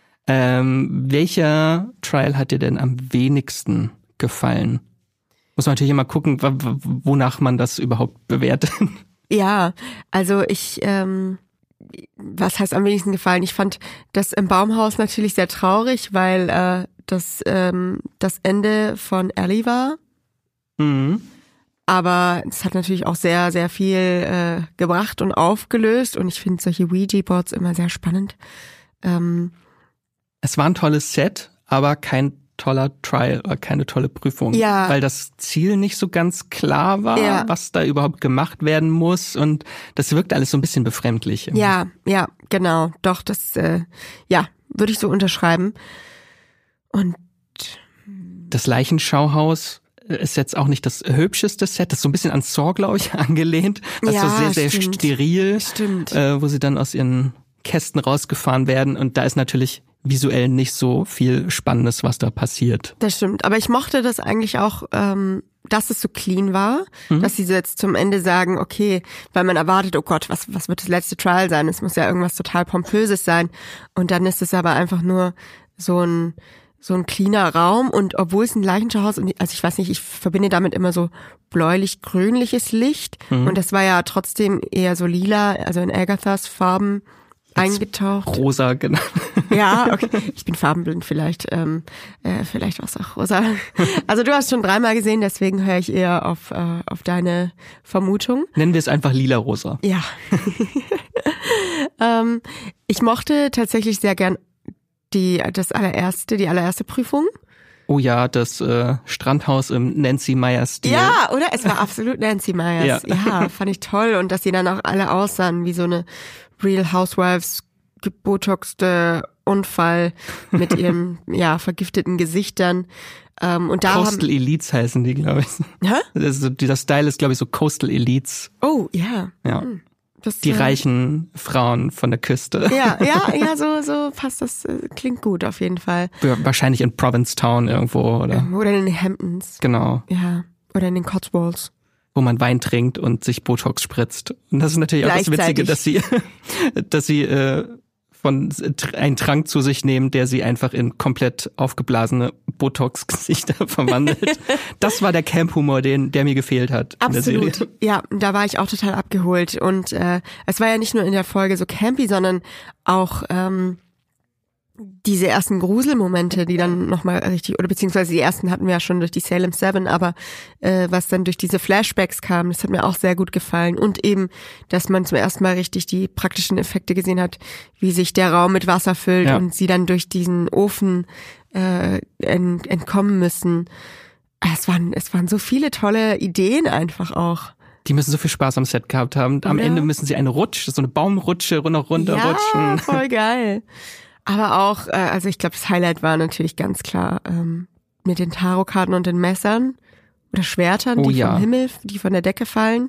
Ähm, welcher Trial hat dir denn am wenigsten gefallen? Muss man natürlich immer gucken, wonach man das überhaupt bewertet. Ja, also ich, ähm, was heißt am wenigsten gefallen? Ich fand das im Baumhaus natürlich sehr traurig, weil äh, das ähm, das Ende von Ellie war. Mhm. Aber es hat natürlich auch sehr, sehr viel äh, gebracht und aufgelöst. Und ich finde solche Ouija-Boards immer sehr spannend. Ähm, es war ein tolles Set, aber kein toller Trial oder keine tolle Prüfung, ja. weil das Ziel nicht so ganz klar war, ja. was da überhaupt gemacht werden muss, und das wirkt alles so ein bisschen befremdlich. Irgendwie. Ja, ja, genau, doch, das, äh, ja, würde ich so unterschreiben. Und das Leichenschauhaus ist jetzt auch nicht das hübscheste Set, das ist so ein bisschen an Saw, glaube ich, angelehnt, das ja, ist so sehr, sehr stimmt. steril, stimmt. Äh, wo sie dann aus ihren Kästen rausgefahren werden, und da ist natürlich visuell nicht so viel Spannendes, was da passiert. Das stimmt, aber ich mochte das eigentlich auch, ähm, dass es so clean war, mhm. dass sie jetzt zum Ende sagen, okay, weil man erwartet, oh Gott, was was wird das letzte Trial sein? Es muss ja irgendwas total Pompöses sein, und dann ist es aber einfach nur so ein so ein cleaner Raum, und obwohl es ein Leichenschauhaus, also ich weiß nicht, ich verbinde damit immer so bläulich-grünliches Licht, mhm. und das war ja trotzdem eher so lila, also in Agathas Farben eingetaucht. Rosa, genau. Ja, okay. Ich bin farbenblind, vielleicht, ähm, äh, vielleicht war es auch rosa. Also du hast schon dreimal gesehen, deswegen höre ich eher auf, äh, auf deine Vermutung. Nennen wir es einfach lila-rosa. Ja. ähm, ich mochte tatsächlich sehr gern die, das allererste, die allererste Prüfung. Oh ja, das äh, Strandhaus im Nancy Meyers-Stil. Ja, oder? Es war absolut Nancy Meyers. Ja. Ja, fand ich toll. Und dass sie dann auch alle aussahen wie so eine Real Housewives gebotoxte Unfall mit ihren ja vergifteten Gesichtern. Ähm, und da Coastal haben, Elites heißen die, glaube ich. Hä? Also, dieser Style ist, glaube ich, so Coastal Elites. Oh, ja. Ja. Hm. Das, Die äh, reichen Frauen von der Küste. Ja, ja, ja, so, so passt das, äh, klingt gut auf jeden Fall. Wahrscheinlich in Provincetown irgendwo, oder? Oder in den Hamptons. Genau. Ja. Oder in den Cotswolds. Wo man Wein trinkt und sich Botox spritzt. Und das ist natürlich auch das Witzige, dass sie, dass sie äh, von einen Trank zu sich nehmen, der sie einfach in komplett aufgeblasene Botox-Gesichter verwandelt. Das war der Camp-Humor, den der mir gefehlt hat. Absolut. In der Serie. Ja, da war ich auch total abgeholt. Und äh, es war ja nicht nur in der Folge so campy, sondern auch ähm, diese ersten Gruselmomente, die dann nochmal richtig, oder beziehungsweise die ersten hatten wir ja schon durch die Salem Seven, aber äh, was dann durch diese Flashbacks kam, das hat mir auch sehr gut gefallen. Und eben, dass man zum ersten Mal richtig die praktischen Effekte gesehen hat, wie sich der Raum mit Wasser füllt Ja. und sie dann durch diesen Ofen äh, ent, entkommen müssen. Es waren, es waren so viele tolle Ideen einfach auch. Die müssen so viel Spaß am Set gehabt haben. Am Ja. Ende müssen sie eine Rutsche, so eine Baumrutsche noch runterrutschen. Ja, voll geil. Aber auch, äh, also ich glaube, das Highlight war natürlich ganz klar ähm, mit den Tarotkarten und den Messern oder Schwertern, Oh die ja. vom Himmel, die von der Decke fallen.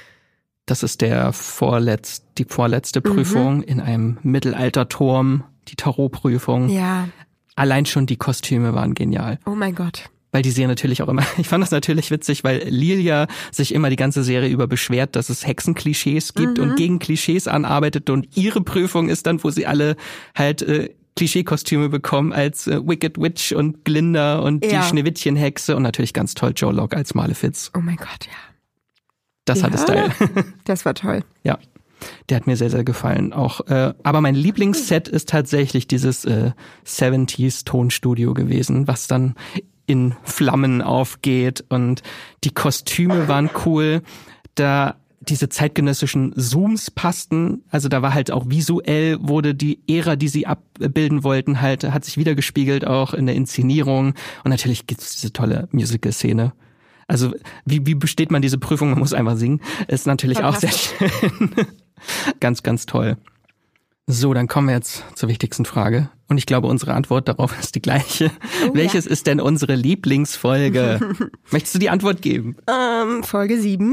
Das ist der vorletz, die vorletzte Prüfung Mhm. in einem Mittelalterturm, die Tarotprüfung. Ja, Allein schon die Kostüme waren genial. oh mein Gott. Weil die Serie natürlich auch immer, ich fand das natürlich witzig, weil Lilia sich immer die ganze Serie über beschwert, dass es Hexenklischees gibt Mhm. und gegen Klischees anarbeitet und ihre Prüfung ist dann, wo sie alle halt äh, Klischee-Kostüme bekommen als äh, Wicked Witch und Glinda und Ja. die Schneewittchen-Hexe und natürlich ganz toll Joe Locke als Malefiz. Oh mein Gott, ja. Das hatte Ja. Style. Das war toll. Ja, der hat mir sehr, sehr gefallen. Auch, äh, aber mein Lieblingsset ist tatsächlich dieses äh, siebziger Tonstudio gewesen, was dann in Flammen aufgeht und die Kostüme waren cool. Da diese zeitgenössischen Zooms passten, also da war halt auch visuell wurde die Ära, die sie abbilden wollten, halt hat sich wiedergespiegelt auch in der Inszenierung und natürlich gibt's diese tolle Musical-Szene. Also wie, wie besteht man diese Prüfung? Man muss einfach singen. Ist natürlich auch sehr schön. Ganz, ganz toll. So, dann kommen wir jetzt zur wichtigsten Frage. Und ich glaube, unsere Antwort darauf ist die gleiche. Oh, Welches ja. ist denn unsere Lieblingsfolge? Möchtest du die Antwort geben? Ähm, Folge sieben.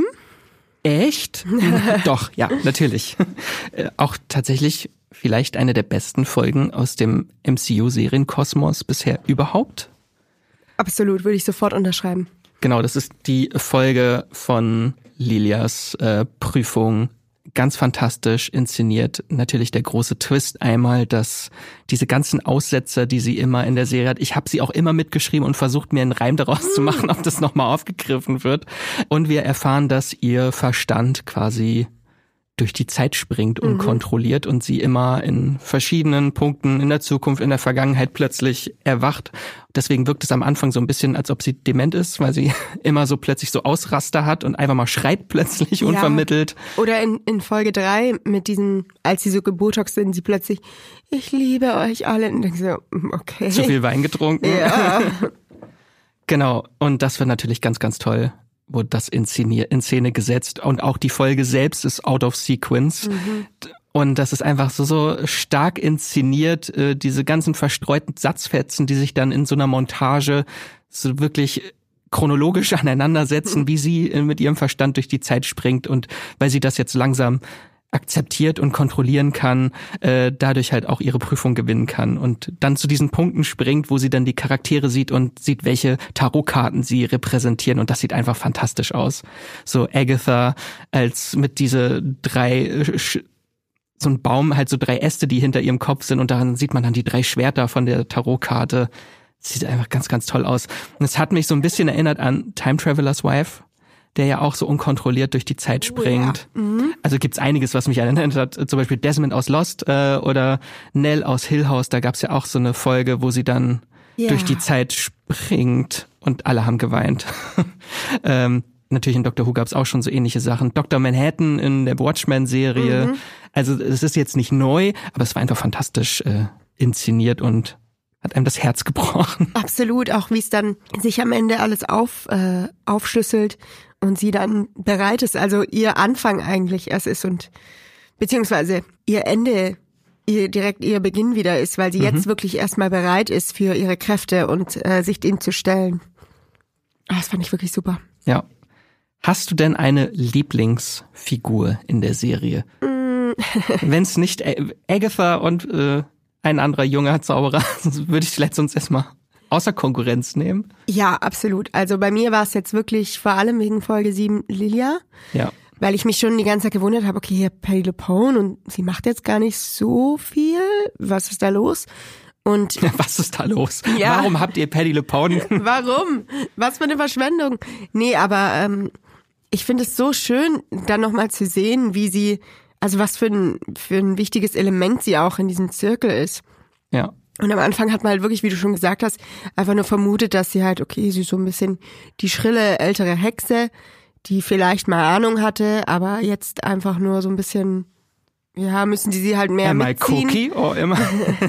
Echt? Doch, ja, natürlich. Äh, auch tatsächlich vielleicht eine der besten Folgen aus dem M C U-Serienkosmos bisher überhaupt. Absolut, würde ich sofort unterschreiben. Genau, das ist die Folge von Lilias äh, Prüfung. Ganz fantastisch inszeniert. Natürlich der große Twist einmal, dass diese ganzen Aussetzer, die sie immer in der Serie hat, ich habe sie auch immer mitgeschrieben und versucht, mir einen Reim daraus zu machen, ob das nochmal aufgegriffen wird. Und wir erfahren, dass ihr Verstand quasi durch die Zeit springt und Mhm. kontrolliert und sie immer in verschiedenen Punkten in der Zukunft, in der Vergangenheit plötzlich erwacht. Deswegen wirkt es am Anfang so ein bisschen, als ob sie dement ist, weil sie immer so plötzlich so Ausraster hat und einfach mal schreit plötzlich Ja. unvermittelt. Oder in, in Folge drei mit diesen, als sie so gebotox sind, sie plötzlich, ich liebe euch alle. Und denkst so, okay. Zu viel Wein getrunken. Ja. Genau. Und das wird natürlich ganz, ganz toll, wurde das in Szene, in Szene gesetzt. Und auch die Folge selbst ist out of sequence. Mhm. Und das ist einfach so, so stark inszeniert, äh, diese ganzen verstreuten Satzfetzen, die sich dann in so einer Montage so wirklich chronologisch aneinandersetzen, wie sie äh, mit ihrem Verstand durch die Zeit springt und weil sie das jetzt langsam akzeptiert und kontrollieren kann, äh, dadurch halt auch ihre Prüfung gewinnen kann und dann zu diesen Punkten springt, wo sie dann die Charaktere sieht und sieht, welche Tarotkarten sie repräsentieren und das sieht einfach fantastisch aus. So Agatha als mit diese drei äh, so ein Baum, halt so drei Äste, die hinter ihrem Kopf sind und daran sieht man dann die drei Schwerter von der Tarotkarte. Sieht einfach ganz, ganz toll aus. Und es hat mich so ein bisschen erinnert an Time Traveler's Wife. der ja auch so unkontrolliert durch die Zeit springt. Oh, ja. Mhm. Also gibt's einiges, was mich erinnert hat. Zum Beispiel Desmond aus Lost äh, oder Nell aus Hill House. Da gab's ja auch so eine Folge, wo sie dann ja. durch die Zeit springt und alle haben geweint. ähm, natürlich in Doctor Who gab's auch schon so ähnliche Sachen. Doktor Manhattan in der Watchmen-Serie. Mhm. Also es ist jetzt nicht neu, aber es war einfach fantastisch äh, inszeniert und hat einem das Herz gebrochen. Absolut, auch wie es dann sich am Ende alles auf, äh, aufschlüsselt und sie dann bereit ist, also ihr Anfang eigentlich erst ist und beziehungsweise ihr Ende, ihr direkt ihr Beginn wieder ist, weil sie mhm. jetzt wirklich erstmal bereit ist für ihre Kräfte und äh, sich ihnen zu stellen. Das fand ich wirklich super. Ja. Hast du denn eine Lieblingsfigur in der Serie? Mm. Wenn es nicht Agatha und äh, ein anderer junger Zauberer, würde ich vielleicht sonst erstmal außer Konkurrenz nehmen. Ja, absolut. Also bei mir war es jetzt wirklich vor allem wegen Folge sieben Lilia. Ja. Weil ich mich schon die ganze Zeit gewundert habe, okay, hier Patty LuPone und sie macht jetzt gar nicht so viel. Was ist da los? Und was ist da los? Ja. Warum habt ihr Patty LuPone? Warum? Was für eine Verschwendung. Nee, aber ähm, ich finde es so schön, dann nochmal zu sehen, wie sie, also was für ein, für ein wichtiges Element sie auch in diesem Zirkel ist. Ja. Und am Anfang hat man halt wirklich, wie du schon gesagt hast, einfach nur vermutet, dass sie halt, okay, sie ist so ein bisschen die schrille ältere Hexe, die vielleicht mal Ahnung hatte, aber jetzt einfach nur so ein bisschen, ja, müssen die sie halt mehr Am mitziehen. Cookie, oh immer.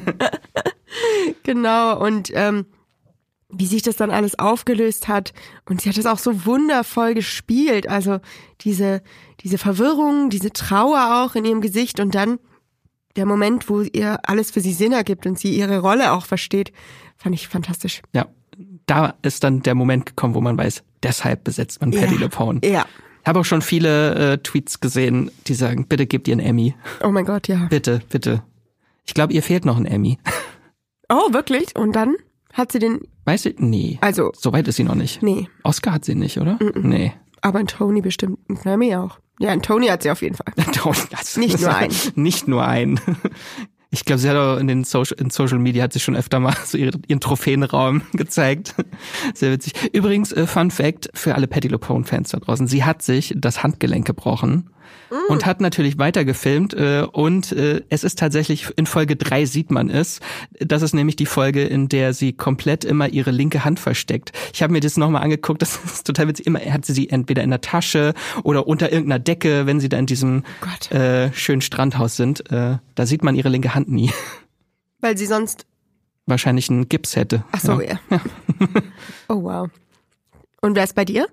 Genau, und ähm, wie sich das dann alles aufgelöst hat. Und sie hat das auch so wundervoll gespielt. Also diese, diese Verwirrung, diese Trauer auch in ihrem Gesicht und dann der Moment, wo ihr alles für sie Sinn ergibt und sie ihre Rolle auch versteht, fand ich fantastisch. Ja, da ist dann der Moment gekommen, wo man weiß, deshalb besetzt man Patty ja. LuPone. Ja. Ich habe auch schon viele äh, Tweets gesehen, die sagen, bitte gebt ihr einen Emmy. Oh mein Gott, ja. Bitte, bitte. Ich glaube, ihr fehlt noch ein Emmy. Oh, wirklich? Und dann hat sie den... Weißt du? Nee. Also... Soweit ist sie noch nicht. Nee. Oscar hat sie nicht, oder? Mm-mm. Nee. Aber ein Tony bestimmt. Ein Emmy auch. Ja, ein Tony hat sie auf jeden Fall. Nicht nur einen. Nicht nur einen. Ich glaube, sie hat auch in den Social, in Social Media hat sie schon öfter mal so ihre, ihren Trophäenraum gezeigt. Sehr witzig. Übrigens, äh, Fun Fact für alle Patty LuPone-Fans da draußen. Sie hat sich das Handgelenk gebrochen mm. und hat natürlich weiter gefilmt. Äh, und äh, es ist tatsächlich, in Folge drei sieht man es. Das ist nämlich die Folge, in der sie komplett immer ihre linke Hand versteckt. Ich habe mir das nochmal angeguckt. Das ist total witzig. Immer hat sie sie entweder in der Tasche oder unter irgendeiner Decke, wenn sie da in diesem Gott. äh, schönen Strandhaus sind. Äh, da sieht man ihre linke Hand nie. Weil sie sonst wahrscheinlich einen Gips hätte. Ach so, ja. ja. Oh, wow. Und wer ist bei dir?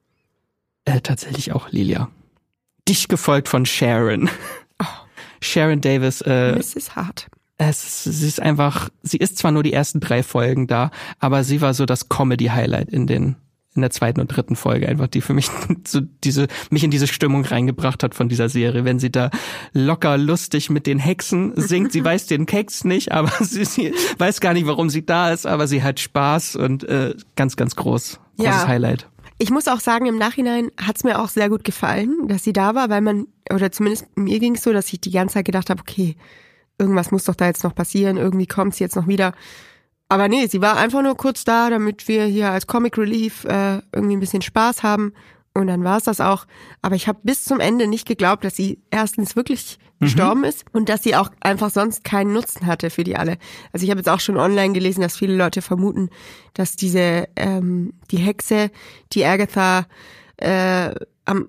Äh, tatsächlich auch Lilia. Dicht gefolgt von Sharon. Oh. Sharon Davis. Äh, Misses Hart. Es, sie ist einfach, sie ist zwar nur die ersten drei Folgen da, aber sie war so das Comedy-Highlight in den in der zweiten und dritten Folge einfach, die für mich so diese mich in diese Stimmung reingebracht hat von dieser Serie, wenn sie da locker lustig mit den Hexen singt. Sie weiß den Text nicht, aber sie, sie weiß gar nicht, warum sie da ist, aber sie hat Spaß und äh, ganz, ganz groß. Großes ja. Highlight. Ich muss auch sagen, im Nachhinein hat's mir auch sehr gut gefallen, dass sie da war, weil man, oder zumindest mir ging's so, dass ich die ganze Zeit gedacht habe, okay, irgendwas muss doch da jetzt noch passieren, irgendwie kommt sie jetzt noch wieder. Aber nee, sie war einfach nur kurz da, damit wir hier als Comic Relief äh, irgendwie ein bisschen Spaß haben. Und dann war es das auch. Aber ich habe bis zum Ende nicht geglaubt, dass sie erstens wirklich mhm. gestorben ist und dass sie auch einfach sonst keinen Nutzen hatte für die alle. Also ich habe jetzt auch schon online gelesen, dass viele Leute vermuten, dass diese ähm, die Hexe, die Agatha äh, am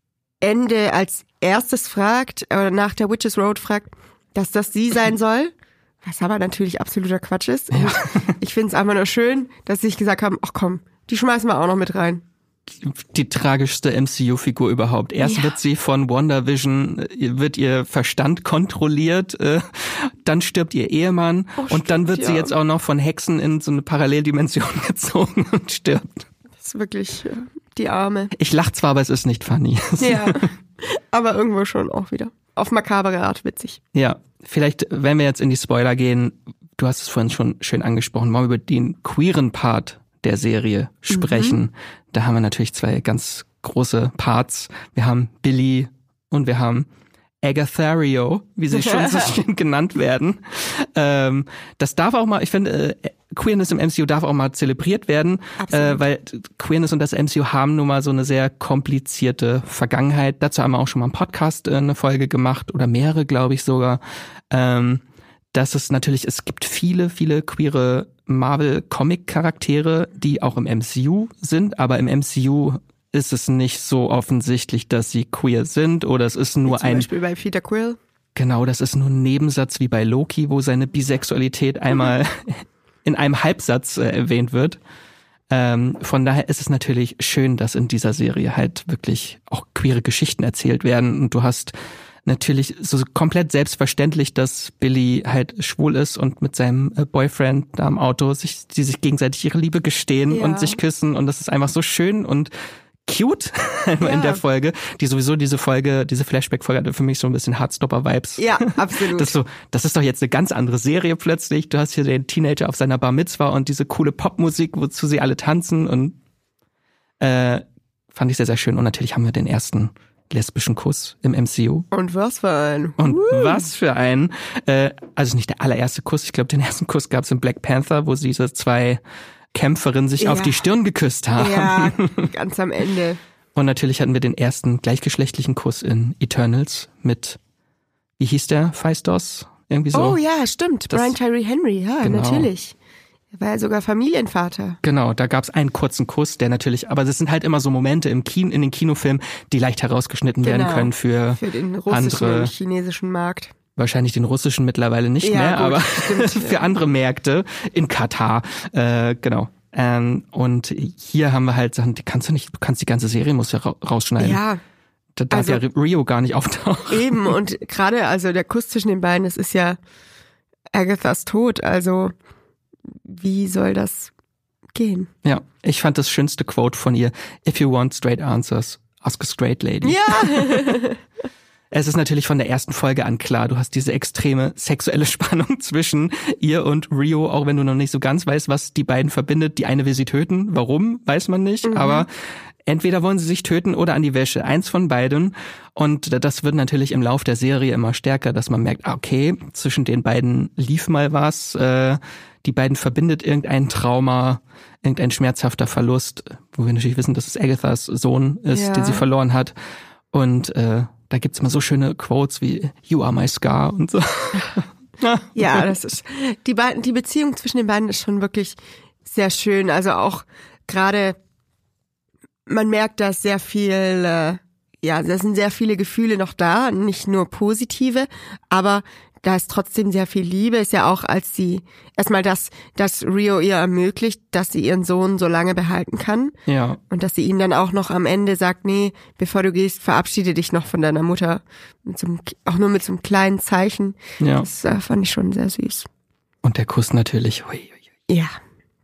Ende als erstes fragt, oder nach der Witches Road fragt, dass das sie sein soll. Was aber natürlich absoluter Quatsch ist. Ja. Ich finde es einfach nur schön, dass sie sich gesagt haben, ach komm, die schmeißen wir auch noch mit rein. Die tragischste M C U-Figur überhaupt. Erst ja. wird sie von WandaVision, wird ihr Verstand kontrolliert, äh, dann stirbt ihr Ehemann oh, und stimmt, dann wird ja. sie jetzt auch noch von Hexen in so eine Paralleldimension gezogen und stirbt. Das ist wirklich ja, die Arme. Ich lach zwar, aber es ist nicht funny. Ja, aber irgendwo schon auch wieder. Auf makabere Art witzig. Ja, vielleicht, wenn wir jetzt in die Spoiler gehen, du hast es vorhin schon schön angesprochen, wollen wir über den queeren Part der Serie sprechen. Mhm. Da haben wir natürlich zwei ganz große Parts. Wir haben Billy und wir haben Agathario, wie sie schon so schön genannt werden. Ähm, das darf auch mal, ich finde, äh, Queerness im M C U darf auch mal zelebriert werden, äh, weil Queerness und das M C U haben nun mal so eine sehr komplizierte Vergangenheit. Dazu haben wir auch schon mal einen Podcast, äh, eine Folge gemacht oder mehrere, glaube ich sogar. Ähm, dass es natürlich, es gibt viele, viele queere Marvel-Comic-Charaktere, die auch im M C U sind, aber im M C U ist es nicht so offensichtlich, dass sie queer sind oder es ist nur Zum ein... Zum Beispiel bei Peter Quill. Genau, das ist nur ein Nebensatz wie bei Loki, wo seine Bisexualität einmal in einem Halbsatz äh, erwähnt wird. Ähm, von daher ist es natürlich schön, dass in dieser Serie halt wirklich auch queere Geschichten erzählt werden und du hast natürlich so komplett selbstverständlich, dass Billy halt schwul ist und mit seinem Boyfriend da am Auto sich, die sich gegenseitig ihre Liebe gestehen ja. und sich küssen und das ist einfach so schön und cute ja. in der Folge, die sowieso diese Folge, diese Flashback-Folge hatte für mich so ein bisschen Heartstopper-Vibes. Ja, absolut. Das ist so, das ist doch jetzt eine ganz andere Serie plötzlich. Du hast hier den Teenager auf seiner Bar Mitzwa und diese coole Popmusik, wozu sie alle tanzen und äh, fand ich sehr, sehr schön. Und natürlich haben wir den ersten lesbischen Kuss im M C U. Und was für ein. Und uh. was für ein. Äh, also nicht der allererste Kuss, ich glaube, den ersten Kuss gab es in Black Panther, wo diese zwei Kämpferinnen sich ja. auf die Stirn geküsst haben. Ja, ganz am Ende. Und natürlich hatten wir den ersten gleichgeschlechtlichen Kuss in Eternals mit, wie hieß der, Phaistos? Irgendwie so. Oh ja, stimmt, das, Brian Tyree Henry, ja, genau. natürlich. Er war ja sogar Familienvater. Genau, da gab's einen kurzen Kuss, der natürlich, aber das sind halt immer so Momente im Kino, in den Kinofilmen, die leicht herausgeschnitten genau. werden können für, für den russischen andere, und chinesischen Markt. Wahrscheinlich den russischen mittlerweile nicht ja, mehr, gut, aber stimmt, für ja. andere Märkte in Katar, äh, genau. Ähm, und hier haben wir halt Sachen, die kannst du nicht, du kannst die ganze Serie, musst du ja rausschneiden. Ja. Da darf also, ja Rio gar nicht auftauchen. Eben, und gerade also der Kuss zwischen den beiden, das ist ja Agathas Tod, also wie soll das gehen? Ja, ich fand das schönste Quote von ihr, if you want straight answers, ask a straight lady. Ja! Es ist natürlich von der ersten Folge an klar, du hast diese extreme sexuelle Spannung zwischen ihr und Rio, auch wenn du noch nicht so ganz weißt, was die beiden verbindet. Die eine will sie töten, warum, weiß man nicht, mhm. aber entweder wollen sie sich töten oder an die Wäsche, eins von beiden. Und das wird natürlich im Lauf der Serie immer stärker, dass man merkt, okay, zwischen den beiden lief mal was, äh, die beiden verbindet irgendein Trauma, irgendein schmerzhafter Verlust, wo wir natürlich wissen, dass es Agathas Sohn ist, ja. den sie verloren hat. Und äh, da gibt's immer so schöne Quotes wie You are my scar und so. Ja, das ist die beiden, die Beziehung zwischen den beiden ist schon wirklich sehr schön. Also auch gerade, man merkt, dass sehr viel, äh, ja, da sind sehr viele Gefühle noch da, nicht nur positive, aber da ist trotzdem sehr viel Liebe. Ist ja auch, als sie erstmal das, dass Rio ihr ermöglicht, dass sie ihren Sohn so lange behalten kann. Ja. Und dass sie ihm dann auch noch am Ende sagt, nee, bevor du gehst, verabschiede dich noch von deiner Mutter. Mit so einem, auch nur mit so einem kleinen Zeichen. Ja. Das äh, fand ich schon sehr süß. Und der Kuss natürlich. Hui, hui, hui. Ja.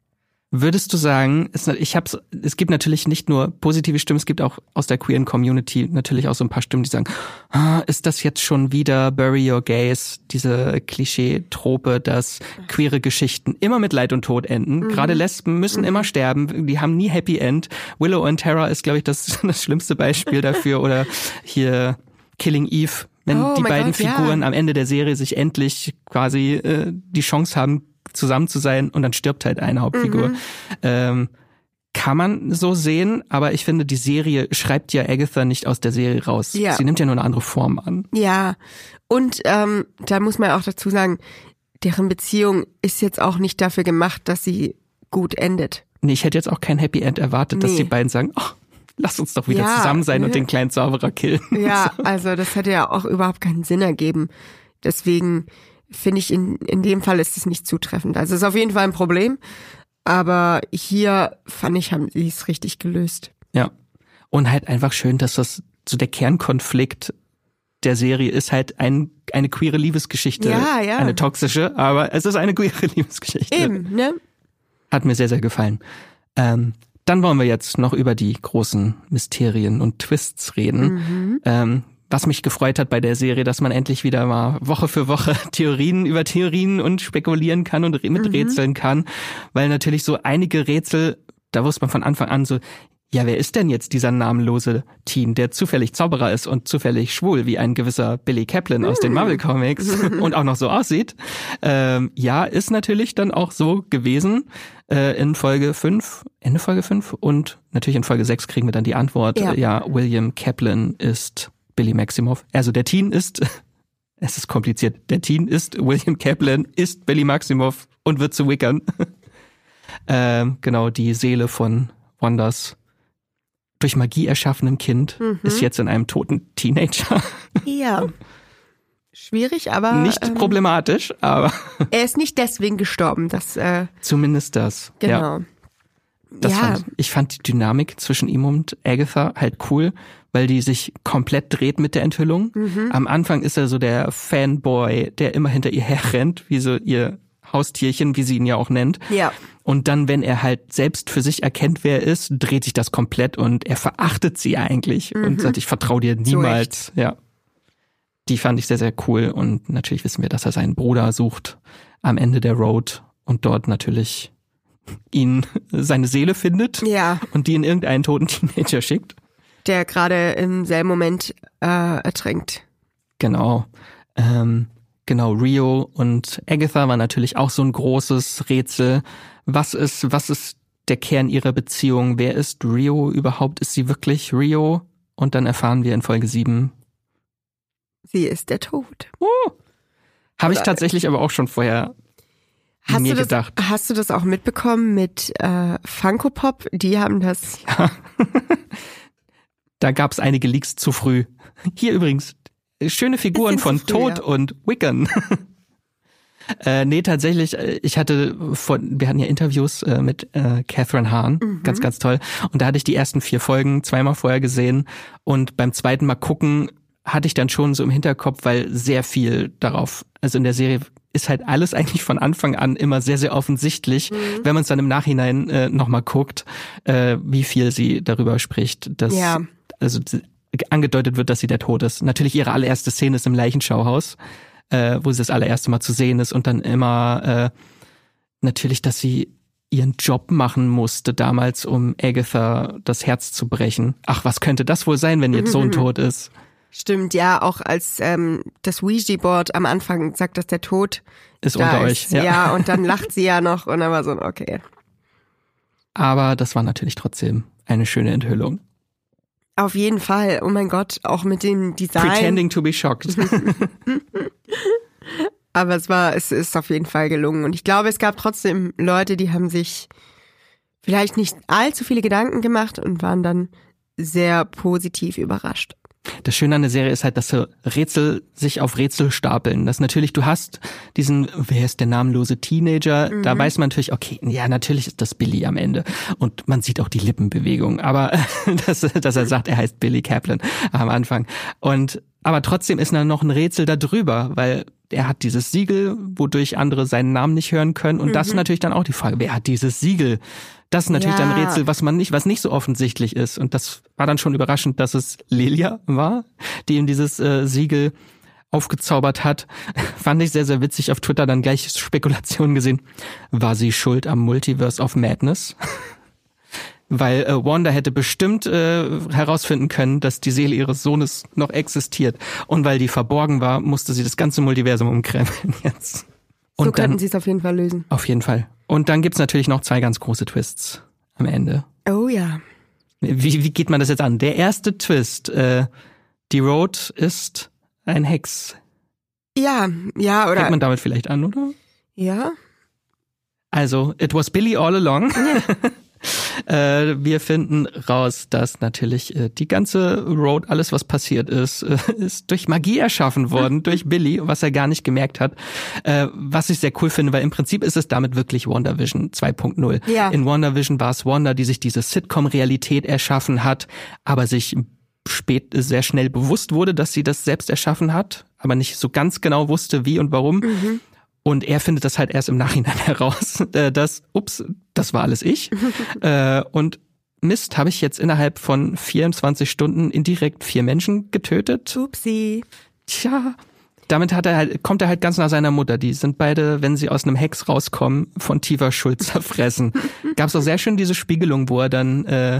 Würdest du sagen, es, ich hab's, es gibt natürlich nicht nur positive Stimmen, es gibt auch aus der queeren Community natürlich auch so ein paar Stimmen, die sagen, ah, ist das jetzt schon wieder Bury Your Gays, diese Klischee-Trope, dass queere Geschichten immer mit Leid und Tod enden. Mhm. Gerade Lesben müssen mhm. immer sterben, die haben nie Happy End. Willow und Tara ist, glaube ich, das, das schlimmste Beispiel dafür. Oder hier Killing Eve, wenn oh die beiden God, Figuren ja. am Ende der Serie sich endlich quasi äh, die Chance haben, zusammen zu sein und dann stirbt halt eine Hauptfigur. Mhm. Ähm, kann man so sehen, aber ich finde, die Serie schreibt ja Agatha nicht aus der Serie raus. Ja. Sie nimmt ja nur eine andere Form an. Ja, und ähm, da muss man auch dazu sagen, deren Beziehung ist jetzt auch nicht dafür gemacht, dass sie gut endet. Nee, ich hätte jetzt auch kein Happy End erwartet, nee. dass die beiden sagen, oh, lass uns doch wieder ja, zusammen sein ne? und den kleinen Zauberer killen. Ja, so. Also das hätte ja auch überhaupt keinen Sinn ergeben. Deswegen finde ich, in in dem Fall ist es nicht zutreffend. Also es ist auf jeden Fall ein Problem, aber hier fand ich, haben sie es richtig gelöst. Ja, und halt einfach schön, dass das so der Kernkonflikt der Serie ist halt ein eine queere Liebesgeschichte, ja, ja. eine toxische, aber es ist eine queere Liebesgeschichte. Eben, ne? Hat mir sehr, sehr gefallen. Ähm, dann wollen wir jetzt noch über die großen Mysterien und Twists reden. Mhm. Ähm, Was mich gefreut hat bei der Serie, dass man endlich wieder mal Woche für Woche Theorien über Theorien und spekulieren kann und miträtseln mhm. kann. Weil natürlich so einige Rätsel, da wusste man von Anfang an so, ja, wer ist denn jetzt dieser namenlose Teen, der zufällig Zauberer ist und zufällig schwul, wie ein gewisser Billy Kaplan aus den Marvel Comics und auch noch so aussieht? Ähm, ja, ist natürlich dann auch so gewesen. Äh, in Folge fünf, Ende Folge fünf und natürlich in Folge sechs kriegen wir dann die Antwort, ja, ja William Kaplan ist Billy Maximoff. Also der Teen ist, es ist kompliziert, der Teen ist William Kaplan, ist Billy Maximoff und wird zu Wiccan. ähm, genau, die Seele von Wandas durch Magie erschaffenem Kind mhm. ist jetzt in einem toten Teenager. Ja. Schwierig, aber... Nicht ähm, problematisch, aber... Er ist nicht deswegen gestorben, das... Äh, Zumindest das. Genau. Ja. Das ja. fand ich, ich fand die Dynamik zwischen ihm und Agatha halt cool, weil die sich komplett dreht mit der Enthüllung. Mhm. Am Anfang ist er so der Fanboy, der immer hinter ihr herrennt, wie so ihr Haustierchen, wie sie ihn ja auch nennt. Ja. Und dann, wenn er halt selbst für sich erkennt, wer er ist, dreht sich das komplett und er verachtet sie eigentlich mhm. und sagt, ich vertraue dir niemals. So ja. Die fand ich sehr, sehr cool und natürlich wissen wir, dass er seinen Bruder sucht am Ende der Road und dort natürlich ihn, seine Seele findet ja. und die in irgendeinen toten Teenager schickt. Der gerade im selben Moment äh, ertränkt. Genau. Ähm, genau, Rio und Agatha war natürlich auch so ein großes Rätsel. Was ist, was ist der Kern ihrer Beziehung? Wer ist Rio überhaupt? Ist sie wirklich Rio? Und dann erfahren wir in Folge sieben, sie ist der Tod. Uh, Habe ich tatsächlich aber auch schon vorher hast mir du das, gedacht. Hast du das auch mitbekommen mit äh, Funko Pop? Die haben das... Ja. Da gab es einige Leaks zu früh. Hier übrigens, schöne Figuren von früh, Tod ja. und Wiccan. Äh, nee, tatsächlich, ich hatte, von, wir hatten ja Interviews äh, mit äh, Catherine Hahn, mhm. ganz, ganz toll. Und da hatte ich die ersten vier Folgen zweimal vorher gesehen. Und beim zweiten Mal gucken, hatte ich dann schon so im Hinterkopf, weil sehr viel darauf, also in der Serie ist halt alles eigentlich von Anfang an immer sehr, sehr offensichtlich, mhm. wenn man es dann im Nachhinein äh, nochmal guckt, äh, wie viel sie darüber spricht, dass ja. also angedeutet wird, dass sie der Tod ist. Natürlich ihre allererste Szene ist im Leichenschauhaus. Äh, wo sie das allererste Mal zu sehen ist und dann immer äh, natürlich, dass sie ihren Job machen musste damals, um Agatha das Herz zu brechen. Ach, was könnte das wohl sein, wenn jetzt Sohn tot ist? Stimmt, ja, auch als ähm, das Ouija-Board am Anfang sagt, dass der Tod ist unter ist. euch. Ja. ja, und dann lacht sie ja noch und dann war so, okay. Aber das war natürlich trotzdem eine schöne Enthüllung. Auf jeden Fall. Oh mein Gott, auch mit dem Design. Pretending to be shocked. Aber es war, es ist auf jeden Fall gelungen. Und ich glaube, es gab trotzdem Leute, die haben sich vielleicht nicht allzu viele Gedanken gemacht und waren dann sehr positiv überrascht. Das Schöne an der Serie ist halt, dass so Rätsel sich auf Rätsel stapeln. Das natürlich, du hast diesen, wer ist der namenlose Teenager? Mhm. Da weiß man natürlich, okay, ja, natürlich ist das Billy am Ende. Und man sieht auch die Lippenbewegung. Aber, dass, dass er sagt, er heißt Billy Kaplan am Anfang. Und, aber trotzdem ist da noch ein Rätsel da drüber, weil er hat dieses Siegel, wodurch andere seinen Namen nicht hören können. Und mhm. das ist natürlich dann auch die Frage, wer hat dieses Siegel? Das ist natürlich ja. dann ein Rätsel, was man nicht, was nicht so offensichtlich ist. Und das war dann schon überraschend, dass es Lelia war, die ihm dieses äh, Siegel aufgezaubert hat. Fand ich sehr, sehr witzig. Auf Twitter dann gleich Spekulationen gesehen. War sie schuld am Multiverse of Madness? Weil äh, Wanda hätte bestimmt äh, herausfinden können, dass die Seele ihres Sohnes noch existiert. Und weil die verborgen war, musste sie das ganze Multiversum umkrempeln jetzt. Und so könnten dann, sie es auf jeden Fall lösen. Auf jeden Fall. Und dann gibt's natürlich noch zwei ganz große Twists am Ende. Oh ja. Wie, wie geht man das jetzt an? Der erste Twist, äh, die Road ist ein Hex. Ja, ja, oder? Fängt man damit vielleicht an, oder? Ja. Also, it was Billy all along. Ja. Äh, wir finden raus, dass natürlich äh, die ganze Road, alles was passiert ist, äh, ist durch Magie erschaffen worden, durch Billy, was er gar nicht gemerkt hat. Äh, was ich sehr cool finde, weil im Prinzip ist es damit wirklich WandaVision zwei Punkt null. Ja. In WandaVision war es Wanda, die sich diese Sitcom-Realität erschaffen hat, aber sich spät sehr schnell bewusst wurde, dass sie das selbst erschaffen hat, aber nicht so ganz genau wusste, wie und warum. Mhm. Und er findet das halt erst im Nachhinein heraus, dass, ups, das war alles ich. äh, und Mist, habe ich jetzt innerhalb von vierundzwanzig Stunden indirekt vier Menschen getötet. Upsi. Tja, damit hat er halt, kommt er halt ganz nach seiner Mutter. Die sind beide, wenn sie aus einem Hex rauskommen, von tiefer Schuld zerfressen. Gab's auch sehr schön diese Spiegelung, wo er dann, äh,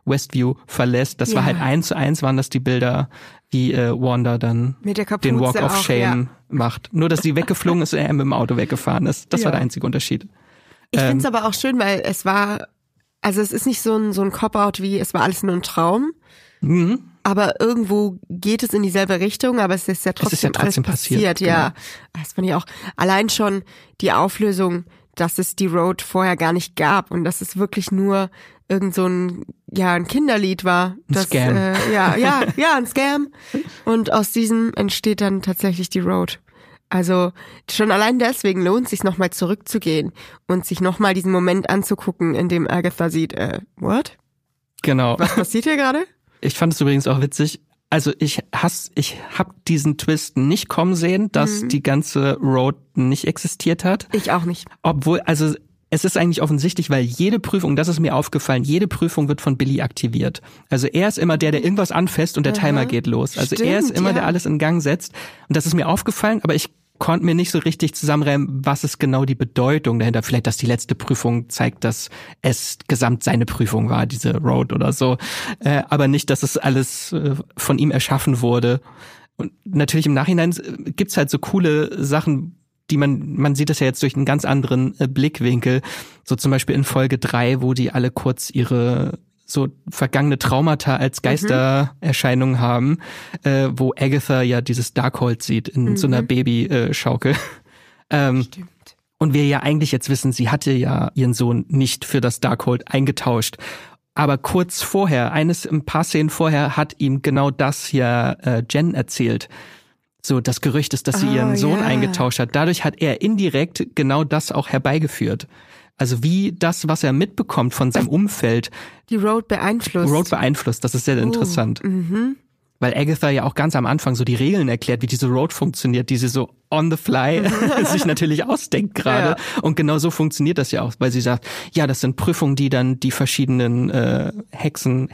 Westview verlässt. Das Ja. war halt eins zu eins, waren das die Bilder, wie äh, Wanda dann Mit der Kapuze den Walk of auch, Shame ja. macht. Nur, dass sie weggeflogen ist und er mit dem Auto weggefahren ist. Das Ja. war der einzige Unterschied. Ich Ähm, finde es aber auch schön, weil es war, also es ist nicht so ein, so ein Cop-Out wie, es war alles nur ein Traum, Mhm. aber irgendwo geht es in dieselbe Richtung, aber es ist ja trotzdem, ist ja trotzdem alles passiert. passiert, genau. Ja, das fand ich auch. Allein schon die Auflösung, dass es die Road vorher gar nicht gab und dass es wirklich nur irgend so ein, ja, ein Kinderlied war. Ein das, Scam. Äh, ja, ja, ja, ein Scam. Und aus diesem entsteht dann tatsächlich die Road. Also schon allein deswegen lohnt es sich nochmal zurückzugehen und sich nochmal diesen Moment anzugucken, in dem Agatha sieht, äh, what? Genau. Was passiert hier gerade? Ich fand es übrigens auch witzig. Also ich hasse, ich hab diesen Twist nicht kommen sehen, dass Mhm. die ganze Road nicht existiert hat. Ich auch nicht. Obwohl, also es ist eigentlich offensichtlich, weil jede Prüfung, das ist mir aufgefallen, jede Prüfung wird von Billy aktiviert. Also er ist immer der, der irgendwas anfasst und der Aha. Timer geht los. Also er ist Stimmt, immer ja. der alles in Gang setzt. Und das ist mir aufgefallen, aber ich konnte mir nicht so richtig zusammenreimen, was ist genau die Bedeutung dahinter. Vielleicht, dass die letzte Prüfung zeigt, dass es gesamt seine Prüfung war, diese Road oder so. Äh, aber nicht, dass es alles äh, von ihm erschaffen wurde. Und natürlich im Nachhinein äh, gibt's halt so coole Sachen, die man, man sieht das ja jetzt durch einen ganz anderen äh, Blickwinkel. So zum Beispiel in Folge drei, wo die alle kurz ihre so vergangene Traumata als Geistererscheinungen haben, äh, wo Agatha ja dieses Darkhold sieht in Mhm. so einer Babyschaukel. ähm, Stimmt. und wir ja eigentlich jetzt wissen, sie hatte ja ihren Sohn nicht für das Darkhold eingetauscht. Aber kurz vorher, eines, ein paar Szenen vorher, hat ihm genau das hier äh, Jen erzählt. So, das Gerücht ist, dass sie Oh, ihren Sohn ja. eingetauscht hat. Dadurch hat er indirekt genau das auch herbeigeführt. Also wie das, was er mitbekommt von seinem Umfeld, Die Road beeinflusst. Road beeinflusst. Das ist sehr interessant. Mhm. Weil Agatha ja auch ganz am Anfang so die Regeln erklärt, wie diese Road funktioniert, die sie so on the fly sich natürlich ausdenkt gerade. Ja. Und genau so funktioniert das ja auch, weil sie sagt, ja, das sind Prüfungen, die dann die verschiedenen äh, Hexen,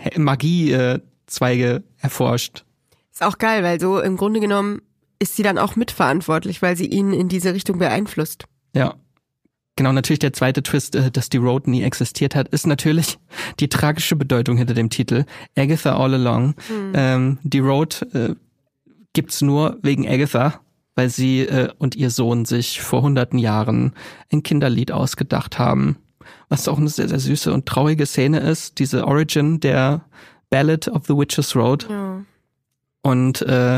Magie-Zweige erforscht. Ist auch geil, weil so im Grunde genommen ist sie dann auch mitverantwortlich, weil sie ihn in diese Richtung beeinflusst. Ja. Genau, natürlich der zweite Twist, äh, dass die Road nie existiert hat, ist natürlich die tragische Bedeutung hinter dem Titel. Agatha All Along. Mhm. Ähm, die Road äh, gibt's nur wegen Agatha, weil sie äh, und ihr Sohn sich vor hunderten Jahren ein Kinderlied ausgedacht haben. Was auch eine sehr, sehr süße und traurige Szene ist, diese Origin der Ballad of the Witch's Road. Ja. Und äh,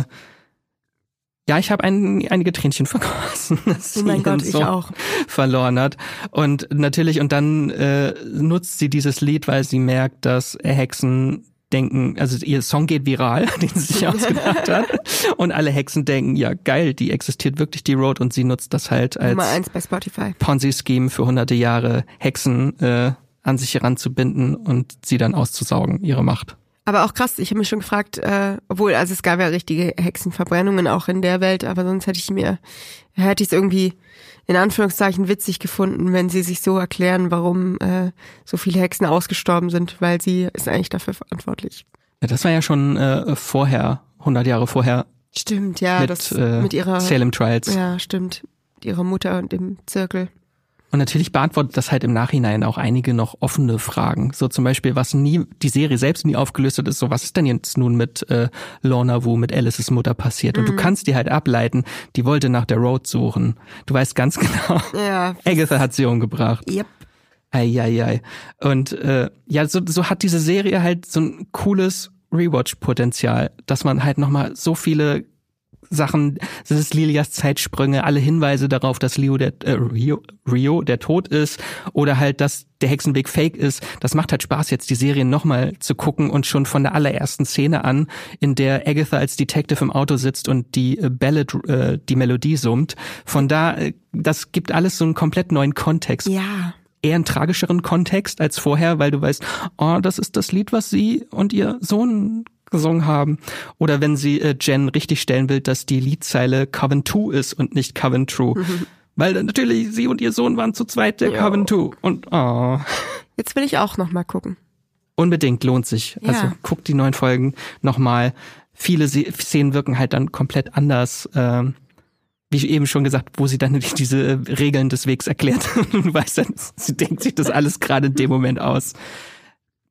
ja, ich habe ein, einige Tränchen vergossen, dass Oh sie mein ihren Gott, ich Sohn auch. verloren hat. Und natürlich, und dann äh, nutzt sie dieses Lied, weil sie merkt, dass Hexen denken, also ihr Song geht viral, den sie sich ausgedacht hat. Und alle Hexen denken, ja geil, die existiert wirklich, die Road. Und sie nutzt das halt als Nummer eins bei Spotify. Ponzi-Scheme für hunderte Jahre, Hexen äh, an sich heranzubinden und sie dann auszusaugen, ihre Macht. Aber auch krass, ich habe mich schon gefragt, äh, obwohl, also es gab ja richtige Hexenverbrennungen auch in der Welt, aber sonst hätte ich mir, hätte ich es irgendwie in Anführungszeichen witzig gefunden, wenn sie sich so erklären, warum äh, so viele Hexen ausgestorben sind, weil sie ist eigentlich dafür verantwortlich. Ja, das war ja schon äh, vorher, hundert Jahre vorher Stimmt, ja, mit, das äh, mit ihrer Salem Trials. Ja, stimmt. Mit ihrer Mutter und dem Zirkel. Und natürlich beantwortet das halt im Nachhinein auch einige noch offene Fragen. So zum Beispiel, was nie, die Serie selbst nie aufgelöst hat, ist so, was ist denn jetzt nun mit äh, Lorna Wu, mit Alices Mutter passiert? Und Mhm. du kannst dir halt ableiten, die wollte nach der Road suchen. Du weißt ganz genau, Ja. Agatha hat sie umgebracht. Yep. Eieiei. Und äh, ja, so, so hat diese Serie halt so ein cooles Rewatch-Potenzial, dass man halt nochmal so viele Sachen, das ist Lilias Zeitsprünge, alle Hinweise darauf, dass Leo der, äh, Rio, Rio der Tod ist oder halt, dass der Hexenweg fake ist. Das macht halt Spaß, jetzt die Serie nochmal zu gucken und schon von der allerersten Szene an, in der Agatha als Detective im Auto sitzt und die äh, Ballad, äh, die Melodie summt. Von da, äh, das gibt alles so einen komplett neuen Kontext. Ja. Eher einen tragischeren Kontext als vorher, weil du weißt, oh, das ist das Lied, was sie und ihr Sohn gesungen haben. Oder wenn sie äh, Jen richtig stellen will, dass die Liedzeile Coven two ist und nicht Coven True. Mhm. Weil natürlich sie und ihr Sohn waren zu zweit der jo. Coven two. Und oh. Jetzt will ich auch nochmal gucken. Unbedingt, lohnt sich. Ja. Also guckt die neuen Folgen nochmal. Viele Szenen wirken halt dann komplett anders. Ähm, wie eben schon gesagt, wo sie dann diese Regeln des Wegs erklärt. Du weißt dann, sie denkt sich das alles gerade in dem Moment aus.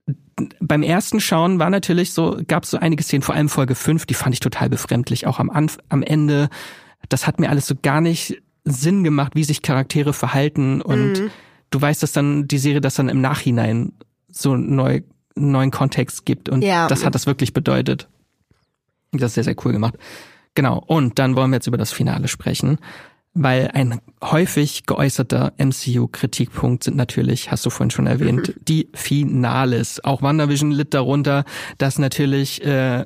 beim ersten Schauen war natürlich so, gab es so einige Szenen, vor allem Folge fünf, die fand ich total befremdlich, auch am, Anf- am Ende. Das hat mir alles so gar nicht Sinn gemacht, wie sich Charaktere verhalten und mhm. du weißt, dass dann die Serie das dann im Nachhinein so neu, neuen Kontext gibt und ja. das hat das wirklich bedeutet. Das ist sehr, sehr cool gemacht. Genau, und dann wollen wir jetzt über das Finale sprechen, weil ein häufig geäußerter M C U-Kritikpunkt sind natürlich, hast du vorhin schon erwähnt, die Finales. Auch WandaVision litt darunter, dass natürlich äh,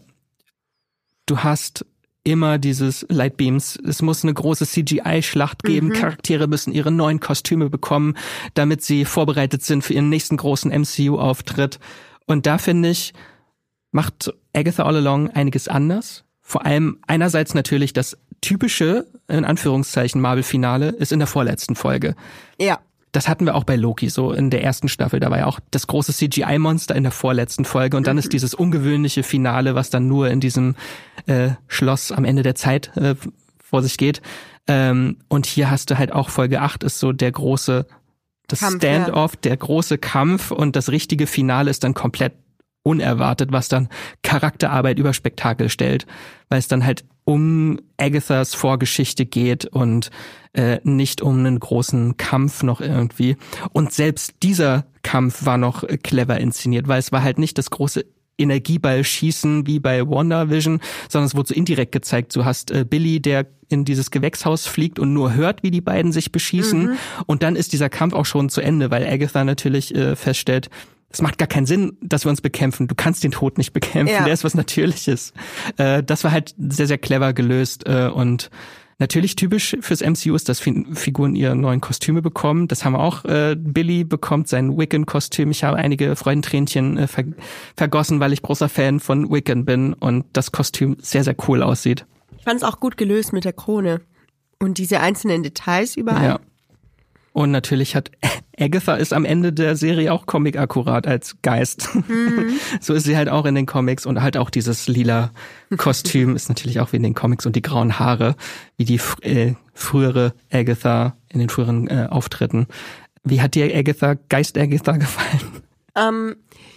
du hast immer dieses Lightbeams, es muss eine große C G I-Schlacht geben, mhm. Charaktere müssen ihre neuen Kostüme bekommen, damit sie vorbereitet sind für ihren nächsten großen M C U-Auftritt. Und da finde ich, macht Agatha All Along einiges anders. Vor allem einerseits natürlich das typische, in Anführungszeichen, Marvel-Finale ist in der vorletzten Folge. Ja. Das hatten wir auch bei Loki so in der ersten Staffel. Da war ja auch das große C G I-Monster in der vorletzten Folge. Und dann mhm. ist dieses ungewöhnliche Finale, was dann nur in diesem äh, Schloss am Ende der Zeit äh, vor sich geht. Ähm, und hier hast du halt auch Folge acht ist so der große, das Kampf, Stand-off, ja. der große Kampf. Und das richtige Finale ist dann komplett unerwartet, was dann Charakterarbeit über Spektakel stellt, weil es dann halt um Agathas Vorgeschichte geht und äh, nicht um einen großen Kampf noch irgendwie. Und selbst dieser Kampf war noch äh, clever inszeniert, weil es war halt nicht das große Energieball-Schießen wie bei WandaVision, sondern es wurde so indirekt gezeigt. Du hast äh, Billy, der in dieses Gewächshaus fliegt und nur hört, wie die beiden sich beschießen. Mhm. Und dann ist dieser Kampf auch schon zu Ende, weil Agatha natürlich äh, feststellt, es macht gar keinen Sinn, dass wir uns bekämpfen. Du kannst den Tod nicht bekämpfen. Ja. Der ist was Natürliches. Äh, das war halt sehr, sehr clever gelöst. Äh, und natürlich typisch fürs M C U ist, dass Figuren ihre neuen Kostüme bekommen. Das haben wir auch. Äh, Billy bekommt sein Wiccan-Kostüm. Ich habe einige Freudentränchen äh, ver- vergossen, weil ich großer Fan von Wiccan bin und das Kostüm sehr, sehr cool aussieht. Ich fand es auch gut gelöst mit der Krone. Und diese einzelnen Details überall. Ja. Und natürlich hat Agatha ist am Ende der Serie auch comic-akkurat als Geist. Mhm. So ist sie halt auch in den Comics und halt auch dieses lila Kostüm ist natürlich auch wie in den Comics und die grauen Haare, wie die äh, frühere Agatha in den früheren äh, Auftritten. Wie hat dir Agatha, Geist Agatha gefallen? Ähm,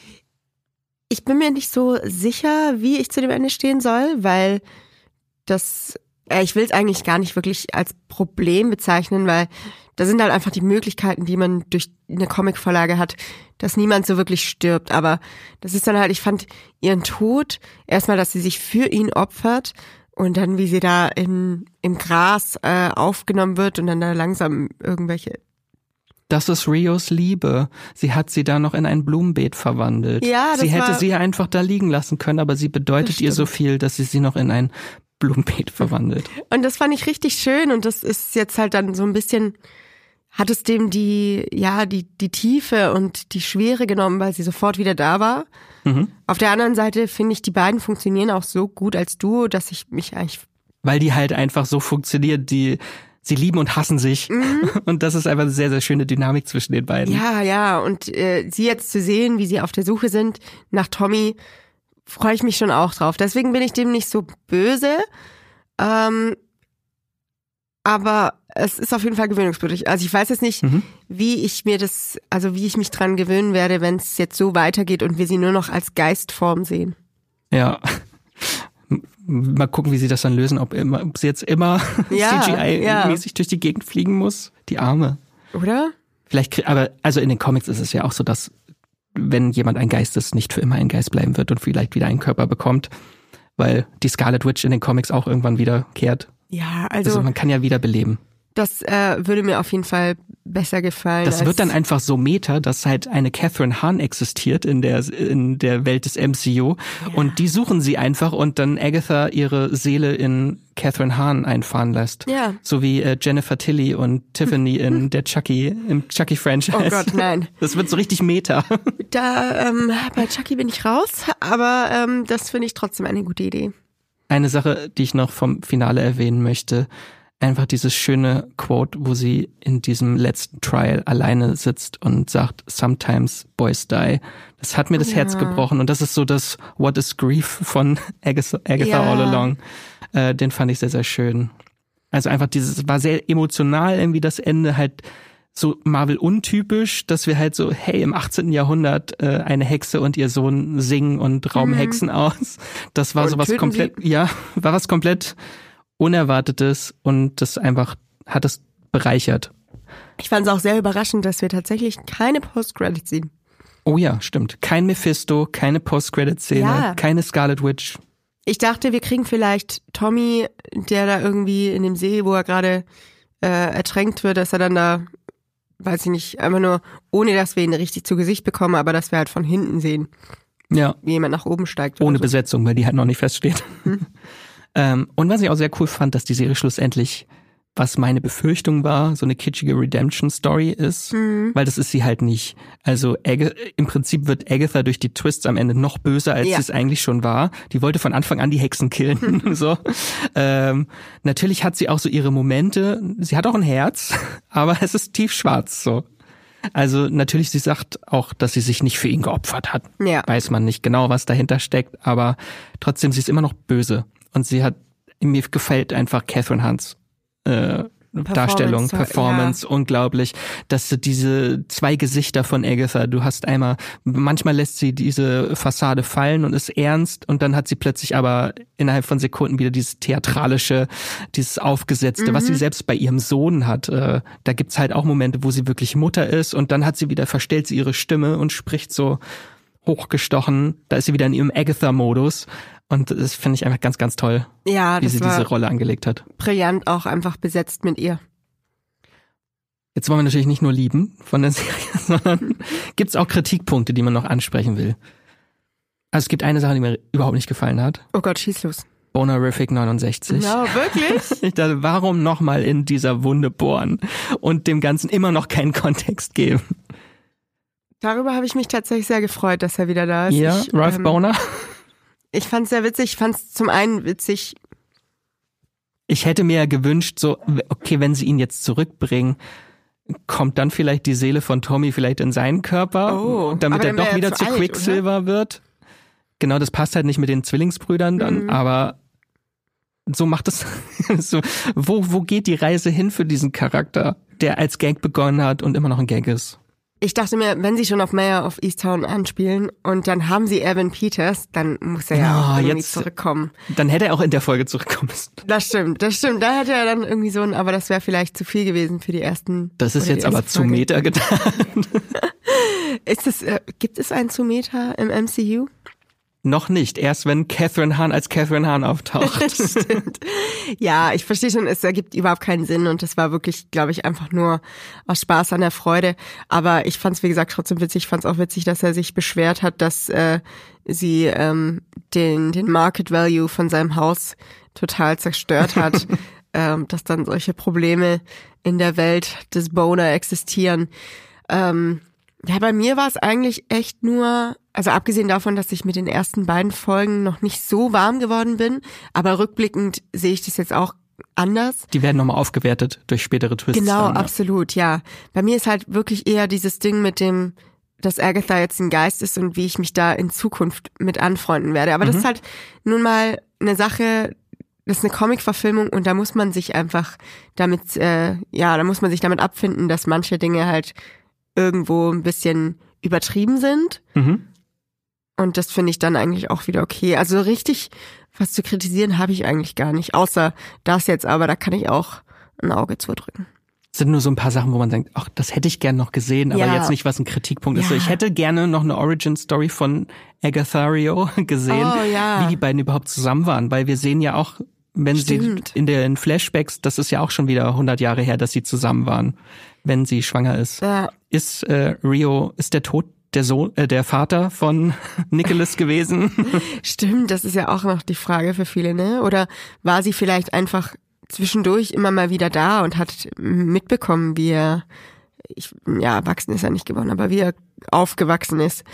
ich bin mir nicht so sicher, wie ich zu dem Ende stehen soll, weil das, äh, ich will es eigentlich gar nicht wirklich als Problem bezeichnen, weil da sind halt einfach die Möglichkeiten, die man durch eine Comicvorlage hat, dass niemand so wirklich stirbt. Aber das ist dann halt, ich fand ihren Tod, erstmal, dass sie sich für ihn opfert und dann, wie sie da im, im Gras äh, aufgenommen wird und dann da langsam irgendwelche... Das ist Rios Liebe. Sie hat sie da noch in ein Blumenbeet verwandelt. Ja, das sie hätte war, sie einfach da liegen lassen können, aber sie bedeutet ihr so viel, dass sie sie noch in ein Blumenbeet verwandelt. Und das fand ich richtig schön und das ist jetzt halt dann so ein bisschen... hat es dem die, ja, die, die Tiefe und die Schwere genommen, weil sie sofort wieder da war. Mhm. Auf der anderen Seite finde ich, die beiden funktionieren auch so gut als Duo, dass ich mich eigentlich... Weil die halt einfach so funktionieren, die, sie lieben und hassen sich. Mhm. Und das ist einfach eine sehr, sehr schöne Dynamik zwischen den beiden. Ja, ja, und äh, sie jetzt zu sehen, wie sie auf der Suche sind nach Tommy, freue ich mich schon auch drauf. Deswegen bin ich dem nicht so böse. Ähm, aber es ist auf jeden Fall gewöhnungsbedürftig. Also ich weiß jetzt nicht, mhm. wie ich mir das, also wie ich mich dran gewöhnen werde, wenn es jetzt so weitergeht und wir sie nur noch als Geistform sehen. Ja. Mal gucken, wie sie das dann lösen, ob, immer, ob sie jetzt immer ja, C G I-mäßig ja. durch die Gegend fliegen muss. Die Arme. Oder? Vielleicht, aber also in den Comics ist es ja auch so, dass wenn jemand ein Geist ist, nicht für immer ein Geist bleiben wird und vielleicht wieder einen Körper bekommt, weil die Scarlet Witch in den Comics auch irgendwann wiederkehrt. Ja, also, also man kann ja wiederbeleben. Das äh, würde mir auf jeden Fall besser gefallen. Das wird dann einfach so meta, dass halt eine Catherine Hahn existiert in der in der Welt des M C U ja. und die suchen sie einfach und dann Agatha ihre Seele in Catherine Hahn einfahren lässt. Ja. So wie äh, Jennifer Tilly und Tiffany in der Chucky im Chucky-Franchise. Oh Gott, nein. Das wird so richtig meta. Da ähm, bei Chucky bin ich raus, aber ähm, das finde ich trotzdem eine gute Idee. Eine Sache, die ich noch vom Finale erwähnen möchte, einfach dieses schöne Quote, wo sie in diesem letzten Trial alleine sitzt und sagt, sometimes boys die. Das hat mir das ja. Herz gebrochen und das ist so das What is Grief von Agatha, Agatha ja. All Along. Äh, den fand ich sehr, sehr schön. Also einfach dieses, war sehr emotional irgendwie das Ende, halt so Marvel-untypisch, dass wir halt so, hey, im achtzehnten Jahrhundert äh, eine Hexe und ihr Sohn singen und rauben mhm. Hexen aus. Das war und sowas komplett, sie? ja, war was komplett Unerwartetes und das einfach hat es bereichert. Ich fand es auch sehr überraschend, dass wir tatsächlich keine Post-Credits sehen. Oh ja, stimmt. Kein Mephisto, keine Post-Credit-Szene, ja. keine Scarlet Witch. Ich dachte, wir kriegen vielleicht Tommy, der da irgendwie in dem See, wo er gerade äh, ertränkt wird, dass er dann da, weiß ich nicht, einfach nur, ohne dass wir ihn richtig zu Gesicht bekommen, aber dass wir halt von hinten sehen. Ja. Wie jemand nach oben steigt. Ohne so. Besetzung, weil die halt noch nicht feststeht. Hm. ähm, und was ich auch sehr cool fand, dass die Serie schlussendlich, was meine Befürchtung war, so eine kitschige Redemption-Story ist, mhm. weil das ist sie halt nicht. Also Ag- im Prinzip wird Agatha durch die Twists am Ende noch böser, als ja. sie es eigentlich schon war. Die wollte von Anfang an die Hexen killen. so. Ähm, natürlich hat sie auch so ihre Momente. Sie hat auch ein Herz, aber es ist tiefschwarz. So. Also natürlich, sie sagt auch, dass sie sich nicht für ihn geopfert hat. Ja. Weiß man nicht genau, was dahinter steckt, aber trotzdem, sie ist immer noch böse. Und sie hat, mir gefällt einfach Catherine Hunts Äh, Performance, Darstellung, Performance, ja. unglaublich, dass du diese zwei Gesichter von Agatha, du hast einmal, manchmal lässt sie diese Fassade fallen und ist ernst und dann hat sie plötzlich aber innerhalb von Sekunden wieder dieses theatralische, dieses Aufgesetzte, mhm. was sie selbst bei ihrem Sohn hat. Äh, da gibt's halt auch Momente, wo sie wirklich Mutter ist und dann hat sie wieder, verstellt sie ihre Stimme und spricht so hochgestochen, da ist sie wieder in ihrem Agatha-Modus. Und das finde ich einfach ganz, ganz toll, ja, wie das sie war diese Rolle angelegt hat. Brillant auch einfach besetzt mit ihr. Jetzt wollen wir natürlich nicht nur lieben von der Serie, sondern gibt es auch Kritikpunkte, die man noch ansprechen will. Also es gibt eine Sache, die mir überhaupt nicht gefallen hat. Oh Gott, schieß los. Bonerific neunundsechzig. No, wirklich? Ich dachte, warum nochmal in dieser Wunde bohren und dem Ganzen immer noch keinen Kontext geben? Darüber habe ich mich tatsächlich sehr gefreut, dass er wieder da ist. Ja, ich, Ralph ähm, Boner. Ich fand's sehr witzig. Ich fand's zum einen witzig. Ich hätte mir ja gewünscht, so, okay, wenn sie ihn jetzt zurückbringen, kommt dann vielleicht die Seele von Tommy vielleicht in seinen Körper, oh, damit er doch wieder zu alt, Quicksilver oder? wird. Genau, das passt halt nicht mit den Zwillingsbrüdern dann, mhm. aber so macht es, so, wo, wo geht die Reise hin für diesen Charakter, der als Gag begonnen hat und immer noch ein Gag ist? Ich dachte mir, wenn sie schon auf Mayor of Easttown anspielen und dann haben sie Evan Peters, dann muss er ja auch oh, irgendwie jetzt, zurückkommen. Dann hätte er auch in der Folge zurückkommen müssen. Das stimmt, das stimmt. Da hätte er dann irgendwie so ein, aber das wäre vielleicht zu viel gewesen für die ersten. Das ist jetzt aber zu Meta getan. Ist es, äh, gibt es einen zu Meta im M C U? Noch nicht, erst wenn Catherine Hahn als Catherine Hahn auftaucht. Stimmt. Ja, ich verstehe schon, es ergibt überhaupt keinen Sinn und das war wirklich, glaube ich, einfach nur aus Spaß an der Freude. Aber ich fand es, wie gesagt, trotzdem witzig. Ich fand es auch witzig, dass er sich beschwert hat, dass äh, sie ähm, den, den Market Value von seinem Haus total zerstört hat. ähm, dass dann solche Probleme in der Welt des Boner existieren. Ähm, Ja, bei mir war es eigentlich echt nur, also abgesehen davon, dass ich mit den ersten beiden Folgen noch nicht so warm geworden bin, aber rückblickend sehe ich das jetzt auch anders. Die werden nochmal aufgewertet durch spätere Twists. Genau, dann, ja. absolut, ja. Bei mir ist halt wirklich eher dieses Ding mit dem, dass Agatha jetzt ein Geist ist und wie ich mich da in Zukunft mit anfreunden werde. Aber mhm. das ist halt nun mal eine Sache, das ist eine Comic-Verfilmung und da muss man sich einfach damit, äh, ja, da muss man sich damit abfinden, dass manche Dinge halt irgendwo ein bisschen übertrieben sind. Mhm. Und das finde ich dann eigentlich auch wieder okay. Also richtig was zu kritisieren habe ich eigentlich gar nicht. Außer das jetzt, aber da kann ich auch ein Auge zudrücken. Es sind nur so ein paar Sachen, wo man denkt, ach, das hätte ich gern noch gesehen, aber ja. jetzt nicht, was ein Kritikpunkt ja. ist. So, ich hätte gerne noch eine Origin-Story von Agathario gesehen, oh, ja. wie die beiden überhaupt zusammen waren. Weil wir sehen ja auch, wenn Stimmt. sie in den Flashbacks, das ist ja auch schon wieder hundert Jahre her, dass sie zusammen waren, wenn sie schwanger ist. Ja. Ist äh, Rio, ist der Tod der Sohn, äh, der Vater von Nicholas gewesen? Stimmt, das ist ja auch noch die Frage für viele, ne? Oder war sie vielleicht einfach zwischendurch immer mal wieder da und hat mitbekommen, wie er, ich, ja, erwachsen ist er nicht geworden, aber wie er aufgewachsen ist.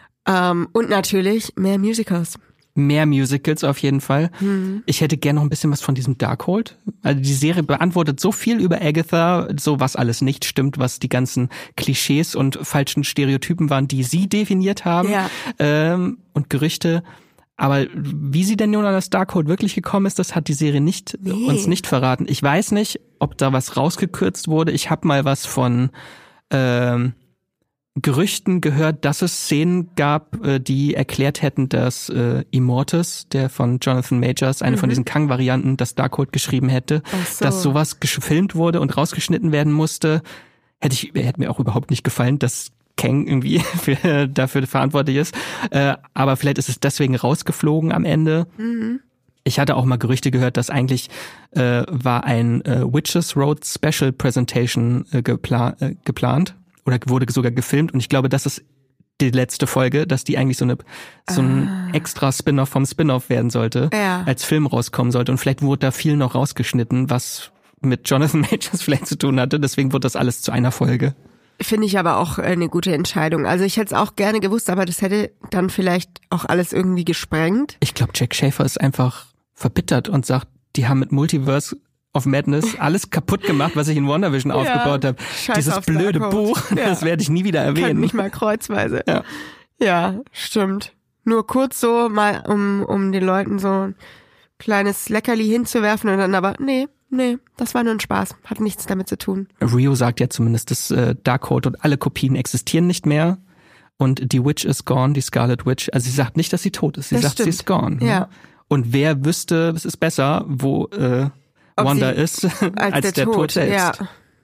Ähm, und natürlich mehr Musicals. Mehr Musicals auf jeden Fall. Mhm. Ich hätte gerne noch ein bisschen was von diesem Darkhold. Also die Serie beantwortet so viel über Agatha, so was alles nicht stimmt, was die ganzen Klischees und falschen Stereotypen waren, die sie definiert haben. Ja. Ähm, und Gerüchte. Aber wie sie denn nun an das Darkhold wirklich gekommen ist, das hat die Serie nicht nee. uns nicht verraten. Ich weiß nicht, ob da was rausgekürzt wurde. Ich habe mal was von ähm, Gerüchten gehört, dass es Szenen gab, äh, die erklärt hätten, dass äh, Immortus, der von Jonathan Majors, eine mhm. von diesen Kang-Varianten, das Darkhold geschrieben hätte, so. dass sowas gefilmt wurde und rausgeschnitten werden musste. Hätte ich, hätte mir auch überhaupt nicht gefallen, dass Kang irgendwie für, dafür verantwortlich ist. Äh, aber vielleicht ist es deswegen rausgeflogen am Ende. Mhm. Ich hatte auch mal Gerüchte gehört, dass eigentlich äh, war ein äh, Witches Road Special Presentation äh, gepla- äh, geplant oder wurde sogar gefilmt. Und ich glaube, das ist die letzte Folge, dass die eigentlich so eine so ein ah. extra Spin-off vom Spin-off werden sollte, ja. als Film rauskommen sollte. Und vielleicht wurde da viel noch rausgeschnitten, was mit Jonathan Majors vielleicht zu tun hatte. Deswegen wurde das alles zu einer Folge. Finde ich aber auch eine gute Entscheidung. Also ich hätte es auch gerne gewusst, aber das hätte dann vielleicht auch alles irgendwie gesprengt. Ich glaube, Jack Schaefer ist einfach verbittert und sagt, die haben mit Multiverse of Madness alles kaputt gemacht, was ich in WandaVision ja, aufgebaut habe. Dieses blöde Buch, ja. das werde ich nie wieder erwähnen. Kann nicht mal kreuzweise. Ja. ja, stimmt. Nur kurz so mal, um, um den Leuten so ein kleines Leckerli hinzuwerfen und dann aber, nee, Nee, das war nur ein Spaß. Hat nichts damit zu tun. Rio sagt ja zumindest, dass äh, Darkhold und alle Kopien existieren nicht mehr. Und die Witch is gone, die Scarlet Witch. Also sie sagt nicht, dass sie tot ist. Sie das sagt, stimmt. sie ist gone. Ja. Ne? Und wer wüsste, es ist besser, wo äh, Wanda ist, als, als der, der Tod, Tod selbst. Ja.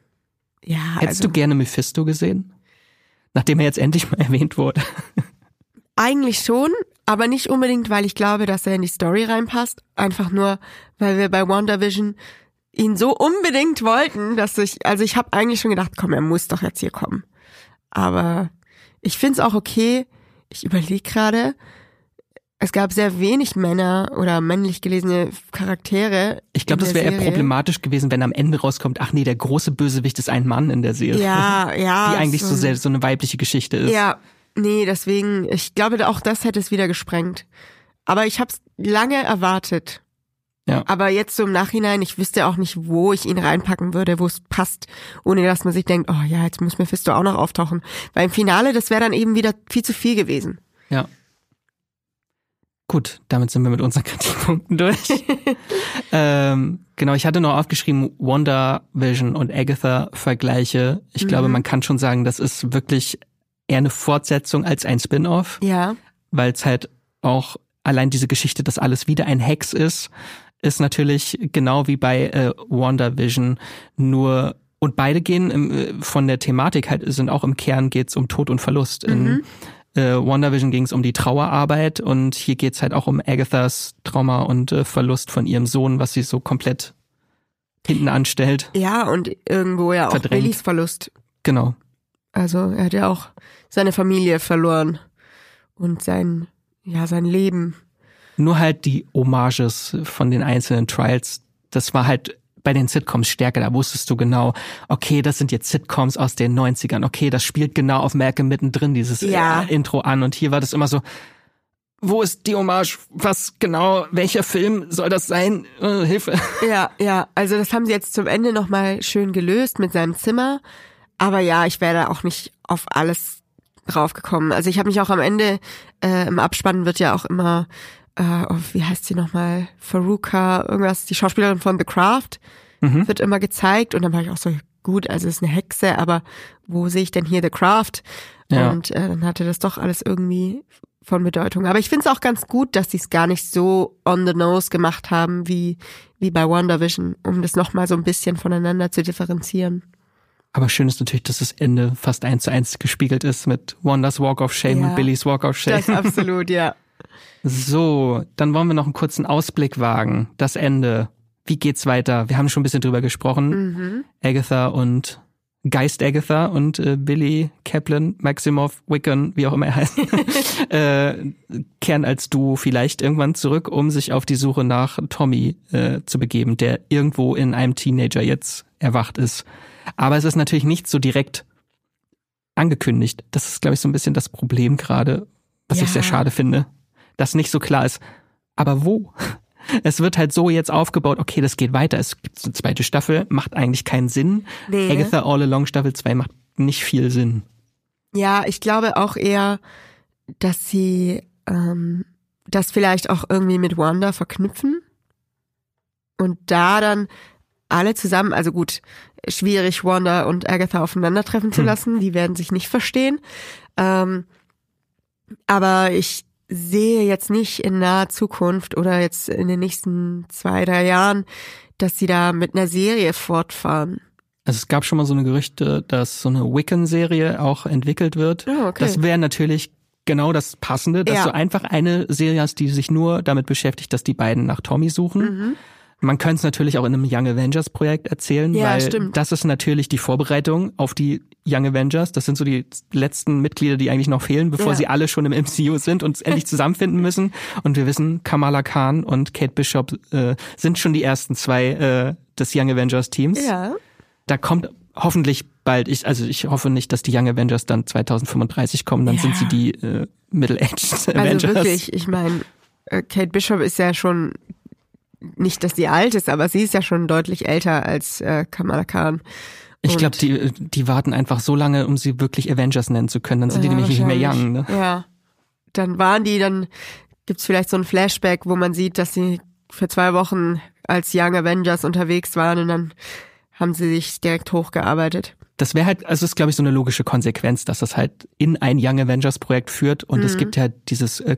ja Hättest also. du gerne Mephisto gesehen? Nachdem er jetzt endlich mal erwähnt wurde. Eigentlich schon, aber nicht unbedingt, weil ich glaube, dass er in die Story reinpasst. Einfach nur, weil wir bei WandaVision ihn so unbedingt wollten, dass ich, also ich habe eigentlich schon gedacht, komm, er muss doch jetzt hier kommen. Aber ich find's auch okay, ich überlege gerade, es gab sehr wenig Männer oder männlich gelesene Charaktere. Ich glaube, das wäre eher problematisch gewesen, wenn am Ende rauskommt, ach nee, der große Bösewicht ist ein Mann in der Serie. Ja, ja. Die eigentlich so, so sehr so eine weibliche Geschichte ist. Ja, nee, deswegen, ich glaube, auch das hätte es wieder gesprengt. Aber ich habe es lange erwartet. Ja. Aber jetzt so im Nachhinein, ich wüsste auch nicht, wo ich ihn reinpacken würde, wo es passt, ohne dass man sich denkt, oh ja, jetzt muss Mephisto auch noch auftauchen. Weil im Finale, das wäre dann eben wieder viel zu viel gewesen. Ja. Gut, damit sind wir mit unseren Kritikpunkten durch. ähm, genau, ich hatte noch aufgeschrieben, WandaVision und Agatha-Vergleiche. Ich mhm. glaube, man kann schon sagen, das ist wirklich eher eine Fortsetzung als ein Spin-off. Ja. Weil es halt auch allein diese Geschichte, dass alles wieder ein Hex ist, ist natürlich genau wie bei äh, WandaVision, nur und beide gehen im, von der Thematik halt, sind auch im Kern geht's um Tod und Verlust. Mhm. In äh, WandaVision ging's um die Trauerarbeit und hier geht's halt auch um Agathas Trauma und äh, Verlust von ihrem Sohn, was sie so komplett hinten anstellt. Ja, und irgendwo ja auch verdrängt. Billys Verlust. Genau. Also er hat ja auch seine Familie verloren und sein, ja, sein Leben. Nur halt die Hommages von den einzelnen Trials, das war halt bei den Sitcoms stärker. Da wusstest du genau, okay, das sind jetzt Sitcoms aus den neunzigern. Okay, das spielt genau auf Malcolm mittendrin, dieses ja. äh, Intro an. Und hier war das immer so, wo ist die Hommage? Was genau, welcher Film soll das sein? Uh, Hilfe. Ja, ja, also das haben sie jetzt zum Ende nochmal schön gelöst mit seinem Zimmer. Aber ja, ich wäre da auch nicht auf alles draufgekommen. Also ich habe mich auch am Ende, äh, im Abspann wird ja auch immer Uh, oh, wie heißt sie nochmal? Faruka, irgendwas, die Schauspielerin von The Craft, mhm. wird immer gezeigt und dann war ich auch so, gut, also ist eine Hexe, aber wo sehe ich denn hier The Craft? Ja. Und äh, dann hatte das doch alles irgendwie von Bedeutung. Aber ich finde es auch ganz gut, dass sie es gar nicht so on the nose gemacht haben wie wie bei WandaVision, um das nochmal so ein bisschen voneinander zu differenzieren. Aber schön ist natürlich, dass das Ende fast eins zu eins gespiegelt ist mit Wandas Walk of Shame ja, und Billys Walk of Shame. Das absolut, ja. So, dann wollen wir noch einen kurzen Ausblick wagen. Das Ende. Wie geht's weiter? Wir haben schon ein bisschen drüber gesprochen. Mhm. Agatha und Geist Agatha und äh, Billy, Kaplan, Maximoff, Wiccan, wie auch immer er heißt, äh, kehren als Duo vielleicht irgendwann zurück, um sich auf die Suche nach Tommy äh, zu begeben, der irgendwo in einem Teenager jetzt erwacht ist. Aber es ist natürlich nicht so direkt angekündigt. Das ist, glaube ich, so ein bisschen das Problem gerade, was ja. ich sehr schade finde. Dass nicht so klar ist, aber wo? Es wird halt so jetzt aufgebaut, okay, das geht weiter, es gibt eine zweite Staffel, macht eigentlich keinen Sinn. Nee. Agatha All Along Staffel zwei macht nicht viel Sinn. Ja, ich glaube auch eher, dass sie ähm, das vielleicht auch irgendwie mit Wanda verknüpfen und da dann alle zusammen, also gut, schwierig Wanda und Agatha aufeinandertreffen zu lassen, hm. die werden sich nicht verstehen. Ähm, aber ich sehe jetzt nicht in naher Zukunft oder jetzt in den nächsten zwei, drei Jahren, dass sie da mit einer Serie fortfahren. Also es gab schon mal so eine Gerüchte, dass so eine Wiccan-Serie auch entwickelt wird. Oh, okay. Das wäre natürlich genau das Passende, dass ja. du einfach eine Serie hast, die sich nur damit beschäftigt, dass die beiden nach Tommy suchen. Mhm. Man könnte es natürlich auch in einem Young Avengers Projekt erzählen, ja, weil stimmt. das ist natürlich die Vorbereitung auf die Young Avengers. Das sind so die letzten Mitglieder, die eigentlich noch fehlen, bevor ja. sie alle schon im M C U sind und endlich zusammenfinden müssen. Und wir wissen, Kamala Khan und Kate Bishop äh, sind schon die ersten zwei äh, des Young Avengers Teams. Ja. Da kommt hoffentlich bald, ich also ich hoffe nicht, dass die Young Avengers dann zwanzig fünfunddreißig kommen, dann ja. sind sie die äh, Middle-Aged Avengers. Also wirklich, ich meine, äh, Kate Bishop ist ja schon, nicht, dass sie alt ist, aber sie ist ja schon deutlich älter als äh, Kamala Khan. Ich glaube, die die warten einfach so lange, um sie wirklich Avengers nennen zu können. Dann sind ja, die nämlich nicht mehr young. Ne? Ja, dann waren die, dann gibt's vielleicht so ein Flashback, wo man sieht, dass sie für zwei Wochen als Young Avengers unterwegs waren und dann haben sie sich direkt hochgearbeitet. Das wäre halt, also das ist, glaube ich, so eine logische Konsequenz, dass das halt in ein Young Avengers Projekt führt und mhm. es gibt ja dieses äh,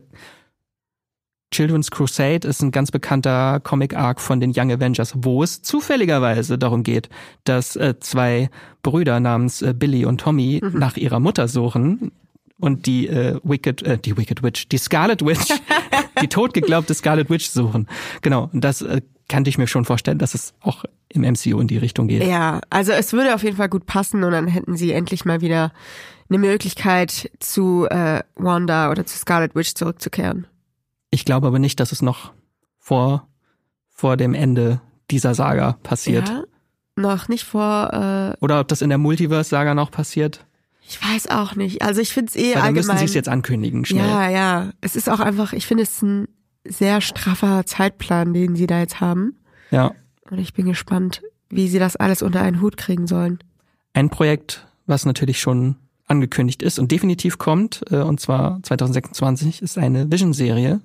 Children's Crusade ist ein ganz bekannter Comic-Arc von den Young Avengers, wo es zufälligerweise darum geht, dass äh, zwei Brüder namens äh, Billy und Tommy mhm. nach ihrer Mutter suchen und die äh, Wicked, äh, die Wicked Witch, die Scarlet Witch, die totgeglaubte Scarlet Witch suchen. Genau, und das äh, kannte ich mir schon vorstellen, dass es auch im M C U in die Richtung geht. Ja, also es würde auf jeden Fall gut passen und dann hätten sie endlich mal wieder eine Möglichkeit zu äh, Wanda oder zu Scarlet Witch zurückzukehren. Ich glaube aber nicht, dass es noch vor, vor dem Ende dieser Saga passiert. Ja, noch nicht vor... Äh, Oder ob das in der Multiverse-Saga noch passiert. Ich weiß auch nicht. Also ich finde es eh Weil dann allgemein... müssen sie es jetzt ankündigen, schnell. Ja, ja. Es ist auch einfach, ich finde es ein sehr straffer Zeitplan, den sie da jetzt haben. Ja. Und ich bin gespannt, wie sie das alles unter einen Hut kriegen sollen. Ein Projekt, was natürlich schon angekündigt ist und definitiv kommt, äh, und zwar zwanzig sechsundzwanzig, ist eine Vision-Serie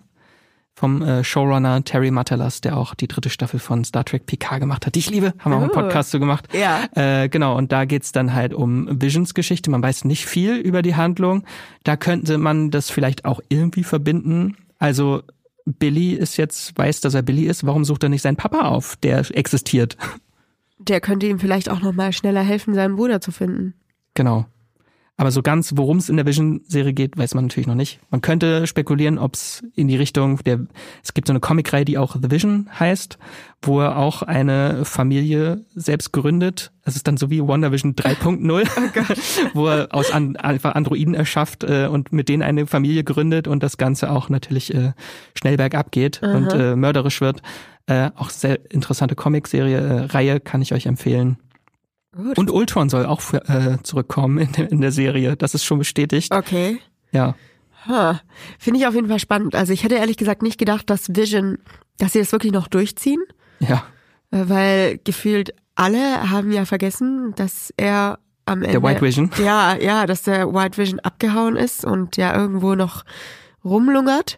vom äh, Showrunner Terry Matalas, der auch die dritte Staffel von Star Trek Picard gemacht hat, die ich liebe, haben wir auch einen Podcast zu gemacht. Ja. Äh, genau, und da geht's dann halt um Visions Geschichte, man weiß nicht viel über die Handlung, da könnte man das vielleicht auch irgendwie verbinden, also Billy ist jetzt, weiß, dass er Billy ist, warum sucht er nicht seinen Papa auf, der existiert? Der könnte ihm vielleicht auch nochmal schneller helfen, seinen Bruder zu finden. Genau. Aber so ganz, worum es in der Vision-Serie geht, weiß man natürlich noch nicht. Man könnte spekulieren, ob es in die Richtung der, es gibt so eine Comicreihe, die auch The Vision heißt, wo er auch eine Familie selbst gründet. Es ist dann so wie WandaVision drei Punkt null, oh wo er aus an, einfach Androiden erschafft äh, und mit denen eine Familie gründet und das Ganze auch natürlich äh, schnell bergab geht Aha. und äh, mörderisch wird. Äh, auch sehr interessante Comicserie, äh, Reihe kann ich euch empfehlen. Gut. Und Ultron soll auch für, äh, zurückkommen in, de, in der Serie. Das ist schon bestätigt. Okay. Ja. Huh. Finde ich auf jeden Fall spannend. Also ich hätte ehrlich gesagt nicht gedacht, dass Vision, dass sie das wirklich noch durchziehen. Ja. Weil gefühlt alle haben ja vergessen, dass er am Ende... Der White Vision. Ja, ja, dass der White Vision abgehauen ist und ja irgendwo noch rumlungert.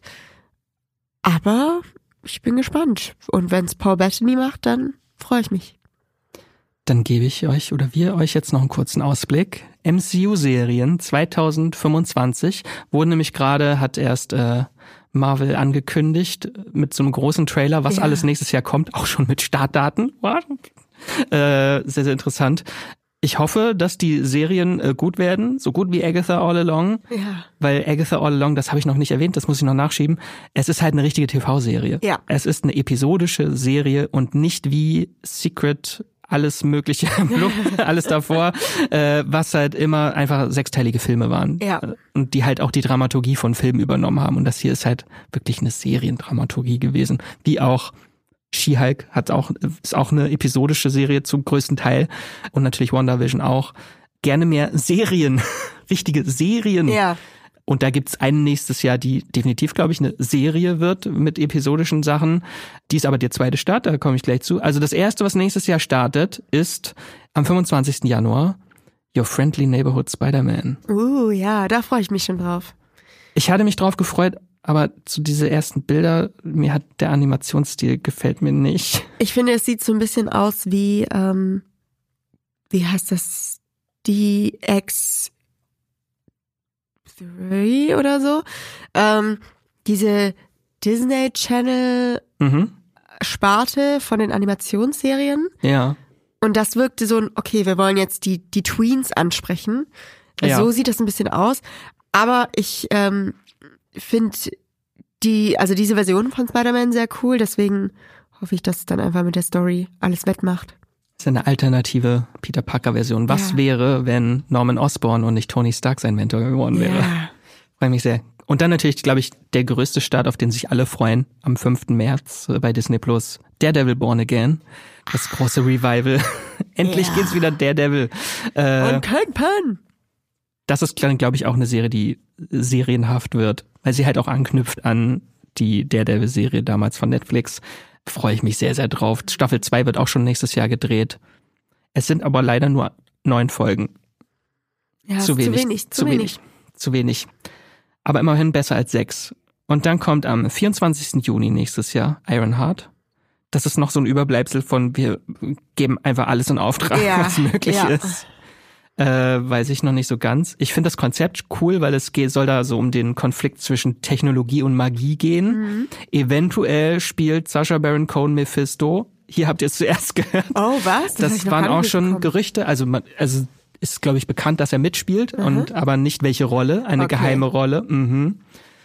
Aber ich bin gespannt. Und wenn es Paul Bettany macht, dann freue ich mich. Dann gebe ich euch oder wir euch jetzt noch einen kurzen Ausblick. M C U-Serien zwanzig fünfundzwanzig wurden nämlich gerade, hat erst äh, Marvel angekündigt mit so einem großen Trailer, was ja. alles nächstes Jahr kommt, auch schon mit Startdaten. What? Äh, sehr, sehr interessant. Ich hoffe, dass die Serien äh, gut werden, so gut wie Agatha All Along. Ja. Weil Agatha All Along, das habe ich noch nicht erwähnt, das muss ich noch nachschieben. Es ist halt eine richtige T V-Serie. Ja. Es ist eine episodische Serie und nicht wie Secret alles mögliche, alles davor, äh, was halt immer einfach sechsteilige Filme waren. Ja. Und die halt auch die Dramaturgie von Filmen übernommen haben. Und das hier ist halt wirklich eine Seriendramaturgie gewesen. Wie auch She-Hulk hat auch, ist auch eine episodische Serie zum größten Teil. Und natürlich WandaVision auch. Gerne mehr Serien, richtige Serien. Ja. Und da gibt's eine nächstes Jahr, die definitiv, glaube ich, eine Serie wird mit episodischen Sachen. Die ist aber der zweite Start, da komme ich gleich zu. Also das erste, was nächstes Jahr startet, ist am fünfundzwanzigsten Januar Your Friendly Neighborhood Spider-Man. Uh, ja, da freue ich mich schon drauf. Ich hatte mich drauf gefreut, Aber zu diese ersten Bilder, mir hat der Animationsstil gefällt mir nicht. Ich finde, es sieht so ein bisschen aus wie, ähm, wie heißt das, die X drei oder so. Ähm, diese Disney Channel Mhm. Sparte von den Animationsserien. Ja. Und das wirkte so, okay, wir wollen jetzt die, die Tweens ansprechen. Ja. So sieht das ein bisschen aus. Aber ich ähm, finde die, also diese Version von Spider-Man sehr cool. Deswegen hoffe ich, dass es dann einfach mit der Story alles wettmacht. Das ist eine alternative Peter Parker-Version. Was Ja. wäre, wenn Norman Osborn und nicht Tony Stark sein Mentor geworden wäre? Ja. Freue mich sehr. Und dann natürlich, glaube ich, der größte Start, auf den sich alle freuen, am fünften März bei Disney Plus. Daredevil Born Again. Das große Revival. Endlich Ja. geht's wieder Daredevil. Äh, Und Kingpin. das ist, glaube ich, auch eine Serie, die serienhaft wird, weil sie halt auch anknüpft an die Daredevil-Serie damals von Netflix. Freue ich mich sehr, sehr drauf. Staffel zwei wird auch schon nächstes Jahr gedreht. Es sind aber leider nur neun Folgen. Ja, zu ist wenig. Zu wenig. Zu wenig. Zu wenig. Aber immerhin besser als sechs. Und dann kommt am vierundzwanzigsten Juni nächstes Jahr Ironheart. Das ist noch so ein Überbleibsel von, wir geben einfach alles in Auftrag, Ja, was möglich ja. ist. Äh, weiß ich noch nicht so ganz. Ich finde das Konzept cool, weil es geht, soll da so um den Konflikt zwischen Technologie und Magie gehen. Mhm. Eventuell spielt Sacha Baron Cohen Mephisto. Hier habt ihr es zuerst gehört. Oh, was? Das, hab Das ich noch waren gar auch nicht schon mitbekommen. Gerüchte. Also man, also ist, glaube ich, bekannt, dass er mitspielt und aber nicht welche Rolle. Eine Okay. geheime Rolle. Mhm.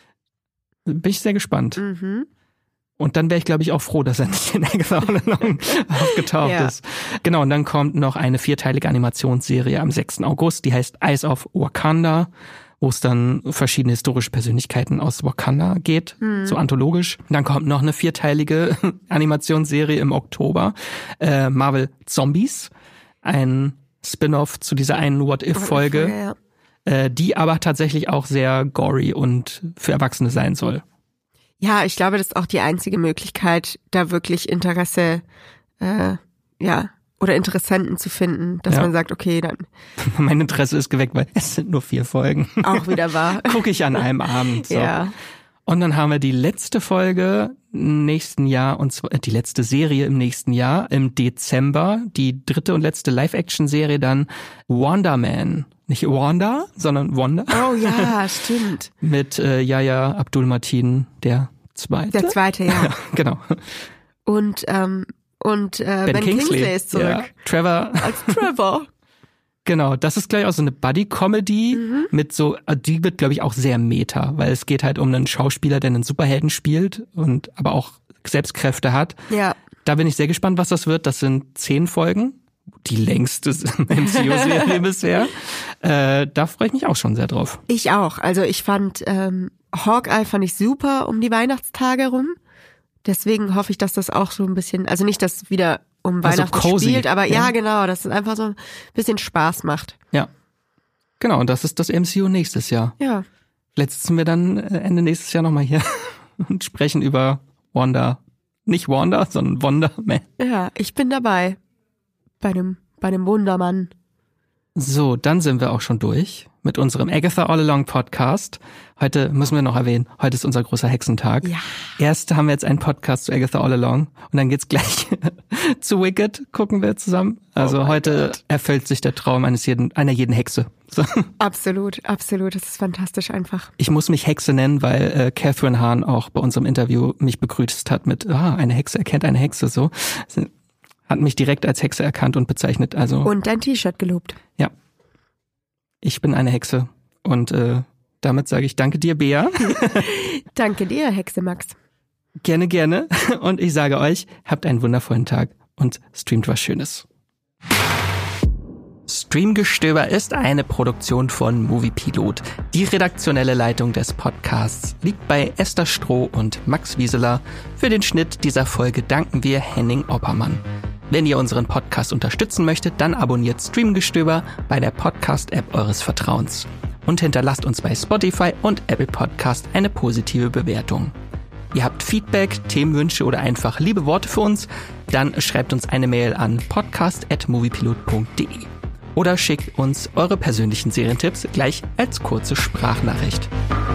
Bin ich sehr gespannt. Mhm. Und dann wäre ich, glaube ich, auch froh, dass er nicht in Agatha All Along aufgetaucht Ja. ist. Genau, und dann kommt noch eine vierteilige Animationsserie am sechsten August, die heißt Eyes of Wakanda, wo es dann verschiedene historische Persönlichkeiten aus Wakanda geht, so anthologisch. Dann kommt noch eine vierteilige Animationsserie im Oktober, äh, Marvel Zombies, ein Spin-off zu dieser einen What-If-Folge, Ja. äh, die aber tatsächlich auch sehr gory und für Erwachsene sein soll. Ja, ich glaube, das ist auch die einzige Möglichkeit, da wirklich Interesse, äh, ja, oder Interessenten zu finden, dass Ja. man sagt, okay, dann Mein Interesse ist geweckt, weil es sind nur vier Folgen. auch wieder wahr. Gucke ich an einem Abend. So. Ja. Und dann haben wir die letzte Folge im nächsten Jahr, und zwar die letzte Serie im nächsten Jahr, im Dezember. Die dritte und letzte Live-Action-Serie dann Wonder Man. Nicht Wanda, sondern Wanda. Oh ja, stimmt. Mit äh, Yahya Abdul-Mateen, der Zweite. Der zweite, ja. Ja, genau. Und, ähm, und äh, Ben, Kingsley. ist zurück. Ja. Trevor. Als Trevor. Genau, das ist gleich auch so eine Buddy-Comedy Mhm. mit so, die wird, glaube ich, auch sehr meta, weil es geht halt um einen Schauspieler, der einen Superhelden spielt und aber auch Selbstkräfte hat. Ja. Da bin ich sehr gespannt, was das wird. Das sind zehn Folgen, die längste M C U-Serie bisher. Äh, da freue ich mich auch schon sehr drauf. Ich auch. Also ich fand ähm, Hawkeye fand ich super um die Weihnachtstage rum. Deswegen hoffe ich, dass das auch so ein bisschen, also nicht, dass es wieder um Also Weihnachten cozy, spielt, aber ja. ja. genau, dass es einfach so ein bisschen Spaß macht. Ja. Genau, und das ist das M C U nächstes Jahr. Ja. Vielleicht sitzen wir dann äh, Ende nächstes Jahr nochmal hier und sprechen über Wanda. Nicht Wanda, sondern Wonder Man. Ja, ich bin dabei. Bei dem, bei dem Wundermann. So, dann sind wir auch schon durch mit unserem Agatha All Along Podcast. Heute müssen wir noch erwähnen, heute ist unser großer Hexentag. Ja. Erst haben wir jetzt einen Podcast zu Agatha All Along und dann geht's gleich zu Wicked, gucken wir zusammen. Also Oh mein heute Gott. erfüllt sich der Traum eines jeden, einer jeden Hexe. So. Absolut, absolut. Das ist fantastisch einfach. Ich muss mich Hexe nennen, weil äh, Catherine Hahn auch bei unserem Interview mich begrüßt hat mit, ah, eine Hexe erkennt eine Hexe, so. Hat mich direkt als Hexe erkannt und bezeichnet, also. Und dein T-Shirt gelobt. Ja. Ich bin eine Hexe. Und äh, damit sage ich danke dir, Bea. Danke dir, Hexe Max. Gerne, gerne. Und ich sage euch, habt einen wundervollen Tag und streamt was Schönes. Streamgestöber ist eine Produktion von Moviepilot. Die redaktionelle Leitung des Podcasts liegt bei Esther Stroh und Max Wieseler. Für den Schnitt dieser Folge danken wir Henning Oppermann. Wenn ihr unseren Podcast unterstützen möchtet, dann abonniert Streamgestöber bei der Podcast-App eures Vertrauens. Und hinterlasst uns bei Spotify und Apple Podcast eine positive Bewertung. Ihr habt Feedback, Themenwünsche oder einfach liebe Worte für uns, dann schreibt uns eine Mail an podcast at moviepilot punkt de oder schickt uns eure persönlichen Serientipps gleich als kurze Sprachnachricht.